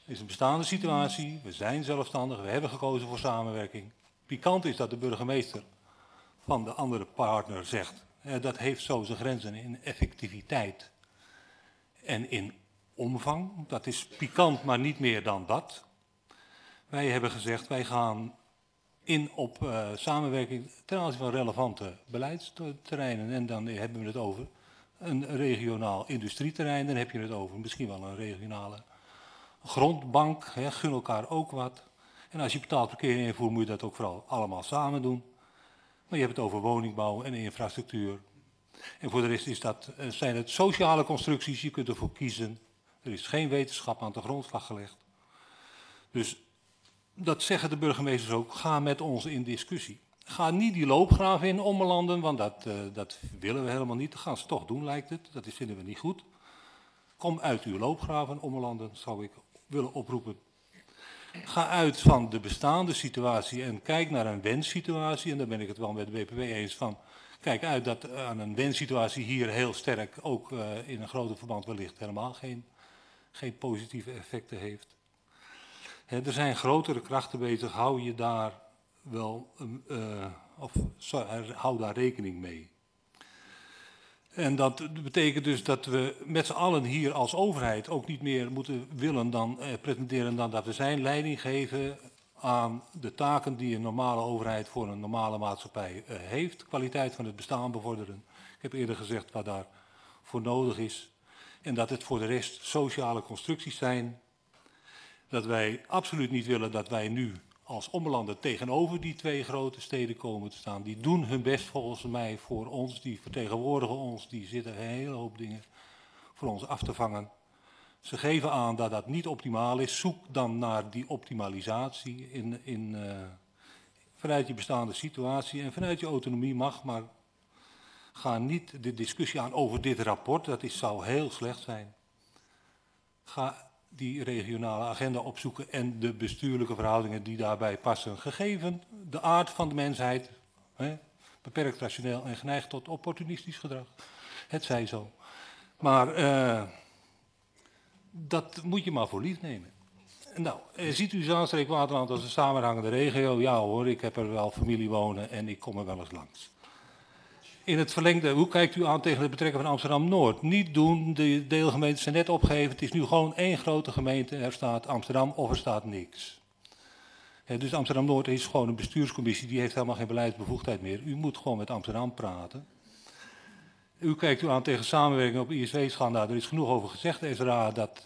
Het is een bestaande situatie, we zijn zelfstandig, we hebben gekozen voor samenwerking. Pikant is dat de burgemeester van de andere partner zegt, dat heeft zo zijn grenzen in effectiviteit en in omvang. Dat is pikant, maar niet meer dan dat. Wij hebben gezegd, wij gaan in op samenwerking ten aanzien van relevante beleidsterreinen. En dan hebben we het over een regionaal industrieterrein, dan heb je het over misschien wel een regionale grondbank, gun elkaar ook wat. En als je betaald verkeer invoert, moet je dat ook vooral allemaal samen doen. Maar je hebt het over woningbouw en infrastructuur. En voor de rest zijn het sociale constructies, je kunt ervoor kiezen. Er is geen wetenschap aan de grondslag gelegd. Dus dat zeggen de burgemeesters ook, ga met ons in discussie. Ga niet die loopgraven in Ommelanden, want dat willen we helemaal niet. Dat gaan ze toch doen, lijkt het. Dat vinden we niet goed. Kom uit uw loopgraven, Ommelanden, zou ik willen oproepen. Ga uit van de bestaande situatie en kijk naar een wenssituatie. En daar ben ik het wel met de BPW eens van. Kijk uit dat aan een wenssituatie hier heel sterk ook in een groter verband wellicht helemaal geen positieve effecten heeft. Er zijn grotere krachten bezig, hou je daar wel, hou daar rekening mee. En dat betekent dus dat we met z'n allen hier als overheid ook niet meer willen dan pretenderen dan dat we zijn leiding geven aan de taken die een normale overheid voor een normale maatschappij heeft. Kwaliteit van het bestaan bevorderen. Ik heb eerder gezegd wat daar voor nodig is. En dat het voor de rest sociale constructies zijn. Dat wij absoluut niet willen dat wij nu als Ommelanden tegenover die twee grote steden komen te staan. Die doen hun best volgens mij voor ons, die vertegenwoordigen ons, die zitten een hele hoop dingen voor ons af te vangen. Ze geven aan dat dat niet optimaal is. Zoek dan naar die optimalisatie vanuit je bestaande situatie en vanuit je autonomie mag, maar ga niet de discussie aan over dit rapport, zou heel slecht zijn. Ga die regionale agenda opzoeken en de bestuurlijke verhoudingen die daarbij passen. Gegeven de aard van de mensheid, beperkt rationeel en geneigd tot opportunistisch gedrag. Het zij zo. Maar dat moet je maar voor lief nemen. Nou, ziet u Zaanstreek-Waterland als een samenhangende regio? Ja hoor, ik heb er wel familie wonen en ik kom er wel eens langs. In het verlengde, hoe kijkt u aan tegen het betrekken van Amsterdam-Noord? Niet doen, de deelgemeenten zijn net opgegeven. Het is nu gewoon één grote gemeente. Er staat Amsterdam of er staat niks. Dus Amsterdam-Noord is gewoon een bestuurscommissie. Die heeft helemaal geen beleidsbevoegdheid meer. U moet gewoon met Amsterdam praten. U kijkt u aan tegen samenwerking op ISW-schandaal. Er is genoeg over gezegd. SRA, dat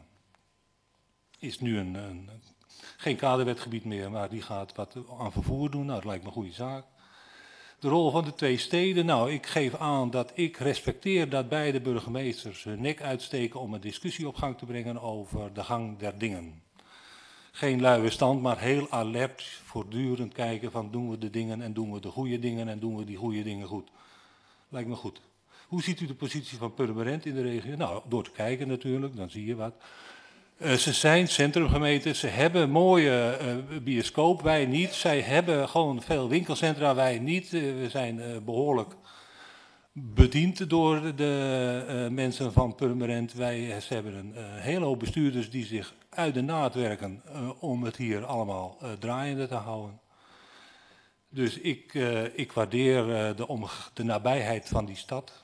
is nu geen kaderwetgebied meer. Maar die gaat wat aan vervoer doen. Nou, dat lijkt me een goede zaak. De rol van de twee steden. Nou, ik geef aan dat ik respecteer dat beide burgemeesters hun nek uitsteken om een discussie op gang te brengen over de gang der dingen. Geen luie stand, maar heel alert, voortdurend kijken van doen we de dingen en doen we de goede dingen en doen we die goede dingen goed. Lijkt me goed. Hoe ziet u de positie van Purmerend in de regio? Nou, door te kijken natuurlijk, dan zie je wat. Ze zijn centrumgemeenten, ze hebben mooie bioscoop, wij niet. Zij hebben gewoon veel winkelcentra, wij niet. We zijn behoorlijk bediend door de mensen van Purmerend. Ze hebben een hele hoop bestuurders die zich uit de naad werken om het hier allemaal draaiende te houden. Dus ik waardeer de nabijheid van die stad.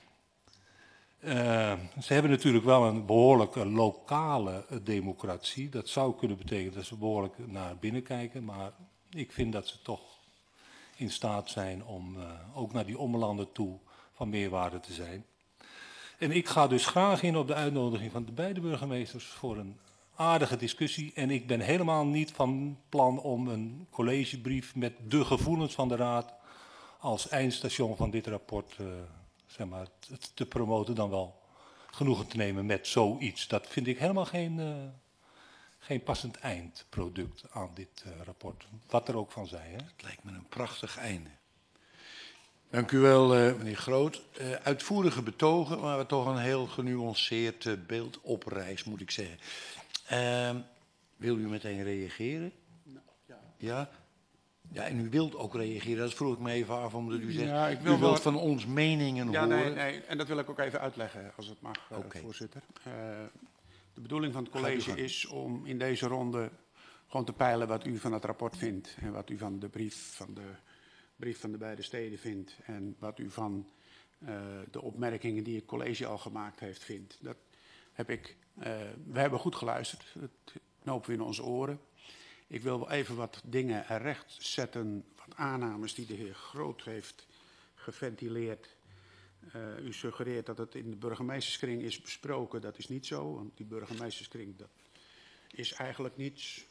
Ze hebben natuurlijk wel een behoorlijke lokale democratie. Dat zou kunnen betekenen dat ze behoorlijk naar binnen kijken. Maar ik vind dat ze toch in staat zijn om ook naar die ommelanden toe van meerwaarde te zijn. En ik ga dus graag in op de uitnodiging van de beide burgemeesters voor een aardige discussie. En ik ben helemaal niet van plan om een collegebrief met de gevoelens van de Raad als eindstation van dit rapport zeg maar, te promoten, dan wel genoegen te nemen met zoiets. Dat vind ik helemaal geen passend eindproduct aan dit rapport. Wat er ook van zij. Hè? Het lijkt me een prachtig einde. Dank u wel, meneer Groot. Uitvoerige betogen, maar toch een heel genuanceerd beeld op reis, moet ik zeggen. Wil u meteen reageren? Ja? Ja, en u wilt ook reageren, dat vroeg ik me even af, omdat u zegt, ja, u wilt van ons meningen horen. Nee, en dat wil ik ook even uitleggen, als het mag, voorzitter. De bedoeling van het college is om in deze ronde gewoon te peilen wat u van het rapport vindt. En wat u van de brief van de beide steden vindt. En wat u van de opmerkingen die het college al gemaakt heeft vindt. Dat heb ik, we hebben goed geluisterd. Het knopen we in onze oren. Ik wil wel even wat dingen recht zetten. Wat aannames die de heer Groot heeft geventileerd. U suggereert dat het in de burgemeesterskring is besproken. Dat is niet zo, want die burgemeesterskring dat is eigenlijk niets.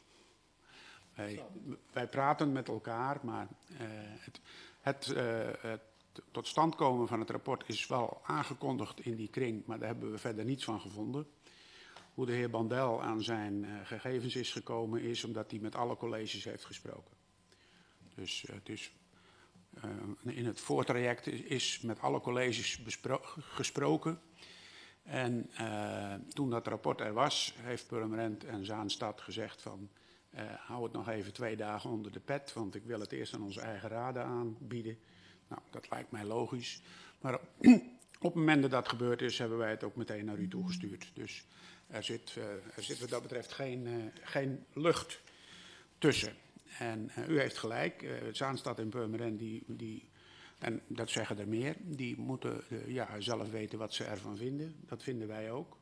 Wij praten met elkaar, maar het tot stand komen van het rapport is wel aangekondigd in die kring, maar daar hebben we verder niets van gevonden. Hoe de heer Bandel aan zijn gegevens is gekomen is omdat hij met alle colleges heeft gesproken. Dus het is... in het voortraject is met alle colleges gesproken. En toen dat rapport er was, heeft Purmerend en Zaanstad gezegd van... hou het nog even 2 dagen onder de pet, want ik wil het eerst aan onze eigen raden aanbieden. Nou, dat lijkt mij logisch. Maar op het moment dat dat gebeurd is, hebben wij het ook meteen naar u toegestuurd. Dus er zit wat dat betreft geen lucht tussen. En u heeft gelijk, Zaanstad en Purmerend, en dat zeggen er meer, die moeten zelf weten wat ze ervan vinden. Dat vinden wij ook.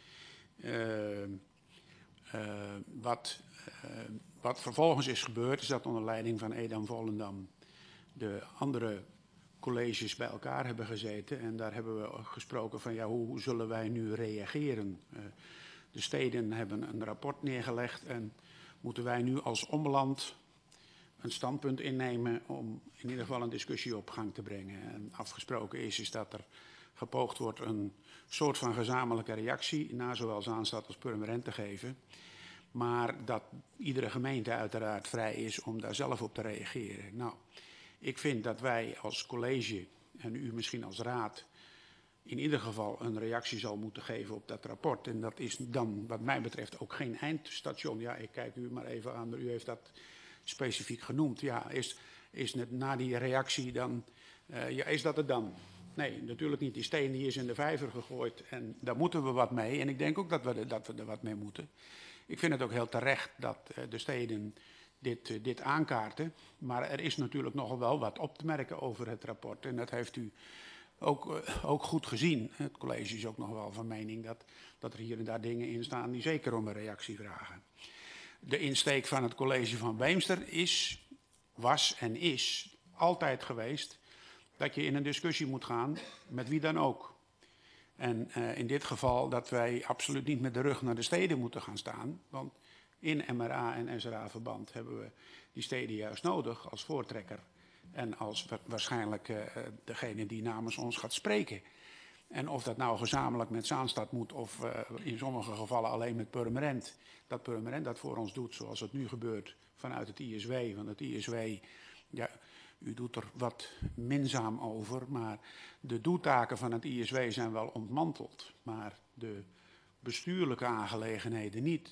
Wat vervolgens is gebeurd, is dat onder leiding van Edam-Volendam de andere colleges bij elkaar hebben gezeten. En daar hebben we gesproken van, hoe zullen wij nu reageren? De steden hebben een rapport neergelegd en moeten wij nu als omland een standpunt innemen om in ieder geval een discussie op gang te brengen. En afgesproken is dat er gepoogd wordt een soort van gezamenlijke reactie naar zowel Zaanstad als Purmerend te geven. Maar dat iedere gemeente uiteraard vrij is om daar zelf op te reageren. Nou, ik vind dat wij als college en u misschien als raad in ieder geval een reactie zal moeten geven op dat rapport. En dat is dan wat mij betreft ook geen eindstation. Ja, ik kijk u maar even aan, u heeft dat specifiek genoemd. Ja, is net na die reactie dan, is dat het dan? Nee, natuurlijk niet. Die steen die is in de vijver gegooid en daar moeten we wat mee. En ik denk ook dat we er wat mee moeten. Ik vind het ook heel terecht dat de steden dit aankaarten. Maar er is natuurlijk nogal wel wat op te merken over het rapport. En dat heeft u ook goed gezien. Het college is ook nog wel van mening dat er hier en daar dingen in staan die zeker om een reactie vragen. De insteek van het college van Beemster was en is altijd geweest dat je in een discussie moet gaan met wie dan ook. En in dit geval dat wij absoluut niet met de rug naar de steden moeten gaan staan. Want in MRA en SRA-verband hebben we die steden juist nodig als voortrekker. En als waarschijnlijk degene die namens ons gaat spreken. En of dat nou gezamenlijk met Zaanstad moet of in sommige gevallen alleen met Purmerend. Dat Purmerend dat voor ons doet zoals het nu gebeurt vanuit het ISW. Want het ISW, ja, u doet er wat minzaam over, maar de doeltaken van het ISW zijn wel ontmanteld. Maar de bestuurlijke aangelegenheden niet.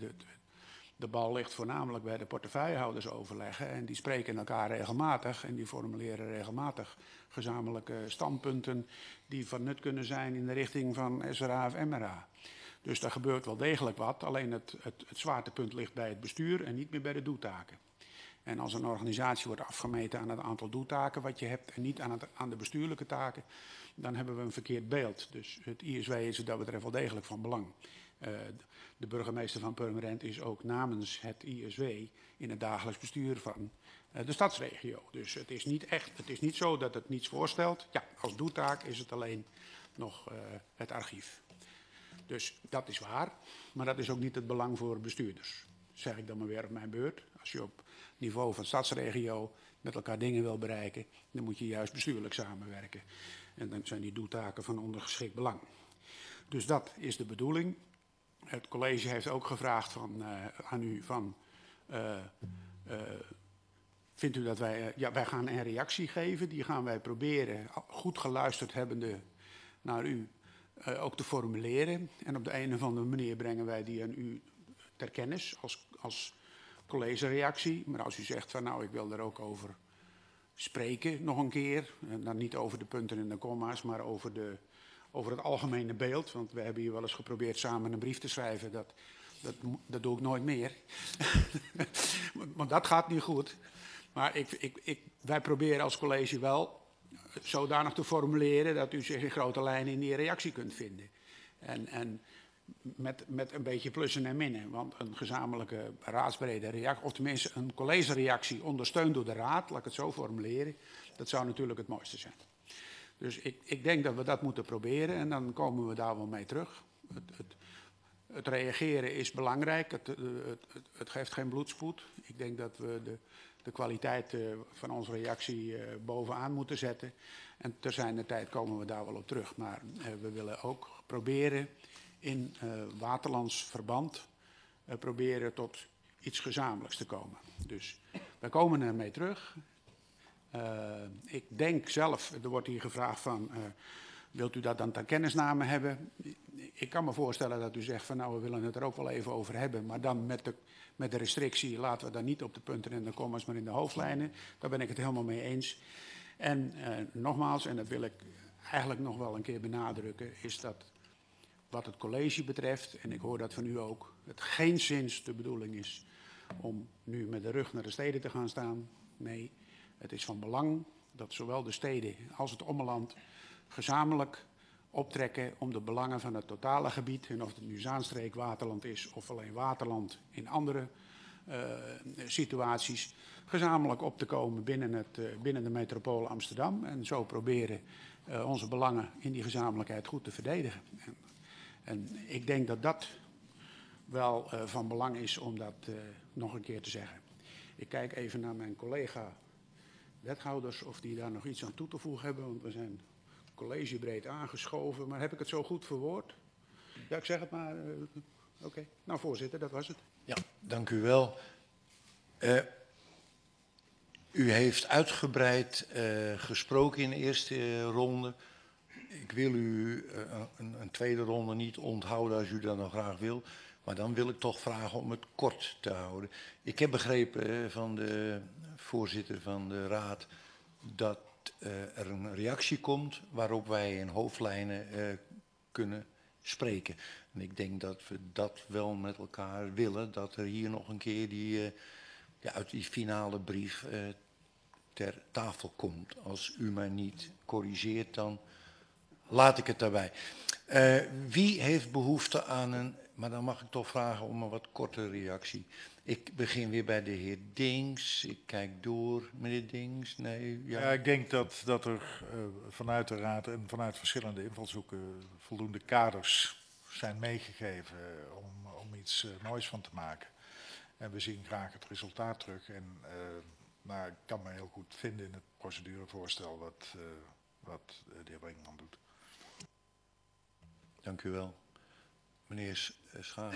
De bal ligt voornamelijk bij de portefeuillehouders overleggen en die spreken elkaar regelmatig en die formuleren regelmatig gezamenlijke standpunten die van nut kunnen zijn in de richting van SRA of MRA. Dus daar gebeurt wel degelijk wat, alleen het zwaartepunt ligt bij het bestuur en niet meer bij de doeltaken. En als een organisatie wordt afgemeten aan het aantal doeltaken wat je hebt en niet aan de bestuurlijke taken, dan hebben we een verkeerd beeld. Dus het ISW is wat dat betreft wel degelijk van belang. De burgemeester van Purmerend is ook namens het ISW in het dagelijks bestuur van de stadsregio. Dus het is niet zo dat het niets voorstelt. Ja, als doeltaak is het alleen nog het archief. Dus dat is waar, maar dat is ook niet het belang voor bestuurders. Zeg ik dan maar weer op mijn beurt. Als je op niveau van stadsregio met elkaar dingen wil bereiken, dan moet je juist bestuurlijk samenwerken. En dan zijn die doeltaken van ondergeschikt belang. Dus dat is de bedoeling. Het college heeft ook gevraagd aan u van, vindt u dat wij gaan een reactie geven, die gaan wij proberen, goed geluisterd hebbende naar u, ook te formuleren. En op de een of andere manier brengen wij die aan u ter kennis als collegereactie. Maar als u zegt van nou ik wil er ook over spreken nog een keer, en dan niet over de punten en de komma's, maar over de over het algemene beeld. Want we hebben hier wel eens geprobeerd samen een brief te schrijven. Dat doe ik nooit meer. Want dat gaat niet goed. Maar wij proberen als college wel zodanig te formuleren dat u zich in grote lijnen in die reactie kunt vinden. En met een beetje plussen en minnen. Want een gezamenlijke raadsbrede reactie, of tenminste een collegereactie ondersteund door de raad, laat ik het zo formuleren, dat zou natuurlijk het mooiste zijn. Dus ik denk dat we dat moeten proberen en dan komen we daar wel mee terug. Het reageren is belangrijk, het geeft geen bloedspoed. Ik denk dat we de kwaliteit van onze reactie bovenaan moeten zetten. En ter zijner tijd komen we daar wel op terug. Maar we willen ook proberen in waterlands verband proberen tot iets gezamenlijks te komen. Dus wij komen ermee terug. Ik denk zelf, er wordt hier gevraagd van, wilt u dat dan ter kennisname hebben? Ik kan me voorstellen dat u zegt van nou, we willen het er ook wel even over hebben, maar dan met de restrictie laten we dat niet op de punten en de commas, maar in de hoofdlijnen. Daar ben ik het helemaal mee eens. En nogmaals, en dat wil ik eigenlijk nog wel een keer benadrukken, is dat wat het college betreft, en ik hoor dat van u ook, het geenszins de bedoeling is om nu met de rug naar de steden te gaan staan. Nee, het is van belang dat zowel de steden als het ommeland gezamenlijk optrekken om de belangen van het totale gebied, en of het nu Zaanstreek waterland is of alleen waterland in andere situaties, gezamenlijk op te komen binnen de metropool Amsterdam en zo proberen onze belangen in die gezamenlijkheid goed te verdedigen. En ik denk dat dat wel van belang is om dat nog een keer te zeggen. Ik kijk even naar mijn collega wethouders of die daar nog iets aan toe te voegen hebben, want we zijn collegebreed aangeschoven. Maar heb ik het zo goed verwoord? Ja, ik zeg het maar. Oké. Nou, voorzitter, dat was het. Ja, dank u wel. U heeft uitgebreid gesproken in de eerste ronde. Ik wil u een tweede ronde niet onthouden als u dat nog graag wil. Maar dan wil ik toch vragen om het kort te houden. Ik heb begrepen van de voorzitter van de raad dat er een reactie komt waarop wij in hoofdlijnen kunnen spreken. En ik denk dat we dat wel met elkaar willen, dat er hier nog een keer uit die finale brief ter tafel komt. Als u mij niet corrigeert, dan laat ik het daarbij. Wie heeft behoefte aan maar dan mag ik toch vragen om een wat korte reactie. Ik begin weer bij de heer Dings. Ik kijk door. Meneer Dings, nee. Ja, ik denk dat er vanuit de raad en vanuit verschillende invalshoeken voldoende kaders zijn meegegeven om iets moois van te maken. En we zien graag het resultaat terug. Maar ik kan me heel goed vinden in het procedurevoorstel wat de heer Brinkman doet. Dank u wel. Meneer Schagen.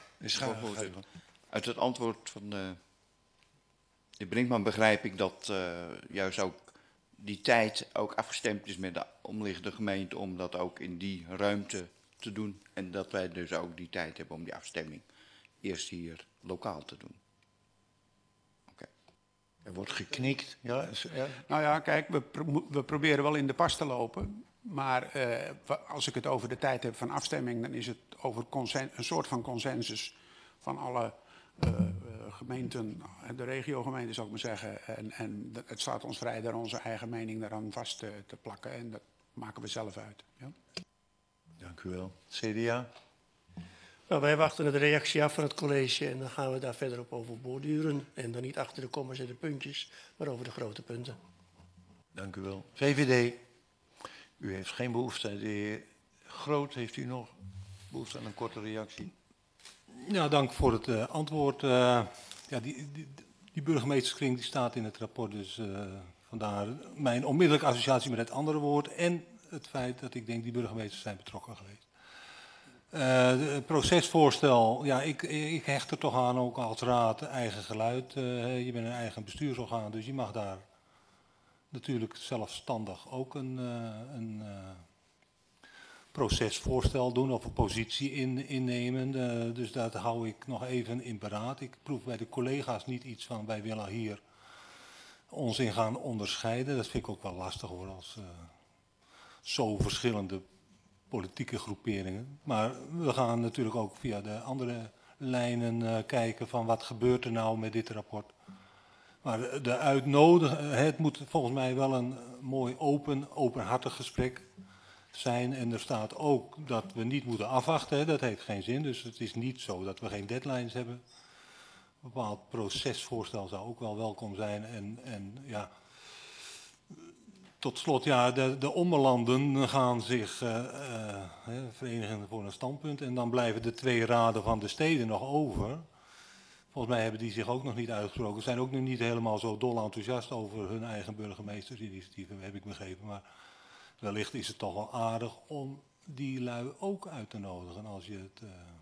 Uit het antwoord van de heer Brinkman begrijp ik dat juist ook die tijd ook afgestemd is met de omliggende gemeente om dat ook in die ruimte te doen. En dat wij dus ook die tijd hebben om die afstemming eerst hier lokaal te doen. Okay. Er wordt geknikt. Ja. Nou ja, kijk, we proberen wel in de pas te lopen. Maar als ik het over de tijd heb van afstemming, dan is het over een soort van consensus van alle gemeenten, de regiogemeenten zou ik maar zeggen. En het staat ons vrij daar onze eigen mening daaraan vast te plakken. En dat maken we zelf uit. Ja? Dank u wel. CDA? Nou, wij wachten de reactie af van het college en dan gaan we daar verder op over borduren. En dan niet achter de kommas en de puntjes, maar over de grote punten. Dank u wel. VVD? U heeft geen behoefte. De heer Groot, heeft u nog behoefte aan een korte reactie? Ja, dank voor het antwoord. Die burgemeesterskring die staat in het rapport, dus vandaar mijn onmiddellijke associatie met het andere woord en het feit dat ik denk die burgemeesters zijn betrokken geweest. Het procesvoorstel, ja, ik hecht er toch aan, ook als raad, eigen geluid. Je bent een eigen bestuursorgaan, dus je mag daar natuurlijk zelfstandig ook een procesvoorstel doen of een positie innemen. Dus dat hou ik nog even in beraad. Ik proef bij de collega's niet iets van wij willen hier ons in gaan onderscheiden. Dat vind ik ook wel lastig hoor, als zo verschillende politieke groeperingen. Maar we gaan natuurlijk ook via de andere lijnen kijken van wat gebeurt er nou met dit rapport. Maar de uitnodiging, het moet volgens mij wel een mooi openhartig gesprek zijn. En er staat ook dat we niet moeten afwachten, hè. Dat heeft geen zin. Dus het is niet zo dat we geen deadlines hebben. Een bepaald procesvoorstel zou ook wel welkom zijn. En ja, tot slot, ja, de ommelanden gaan zich verenigen voor een standpunt. En dan blijven de 2 raden van de steden nog over. Volgens mij hebben die zich ook nog niet uitgesproken. Ze zijn ook nu niet helemaal zo dol enthousiast over hun eigen burgemeestersinitiatieven, heb ik begrepen. Maar wellicht is het toch wel aardig om die lui ook uit te nodigen als je het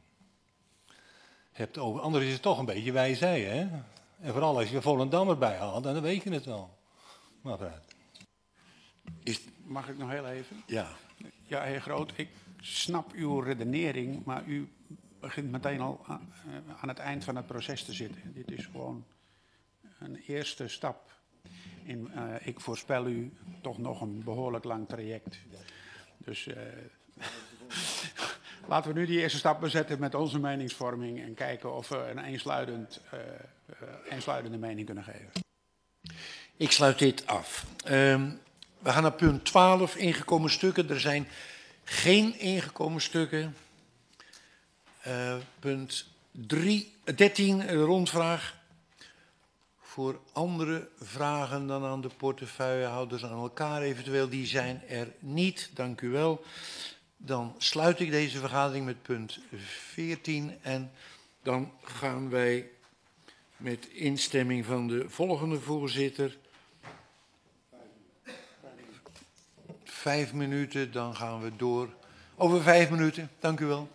hebt over. Anders is het toch een beetje wij-zij, hè? En vooral als je Volendam erbij haalt, dan weet je het wel. Maar vooruit. Mag ik nog heel even? Ja. Ja, heer Groot, ik snap uw redenering, maar u begint meteen al aan het eind van het proces te zitten. Dit is gewoon een eerste stap. Ik voorspel u toch nog een behoorlijk lang traject. Dus laten we nu die eerste stap bezetten met onze meningsvorming en kijken of we een eensluidende mening kunnen geven. Ik sluit dit af. We gaan naar punt 12, ingekomen stukken. Er zijn geen ingekomen stukken. Punt 13, rondvraag. Voor andere vragen dan aan de portefeuillehouders, aan elkaar eventueel, die zijn er niet. Dank u wel. Dan sluit ik deze vergadering met punt 14 en dan gaan wij met instemming van de volgende voorzitter. 5 minuten, dan gaan we door. Over 5 minuten, dank u wel.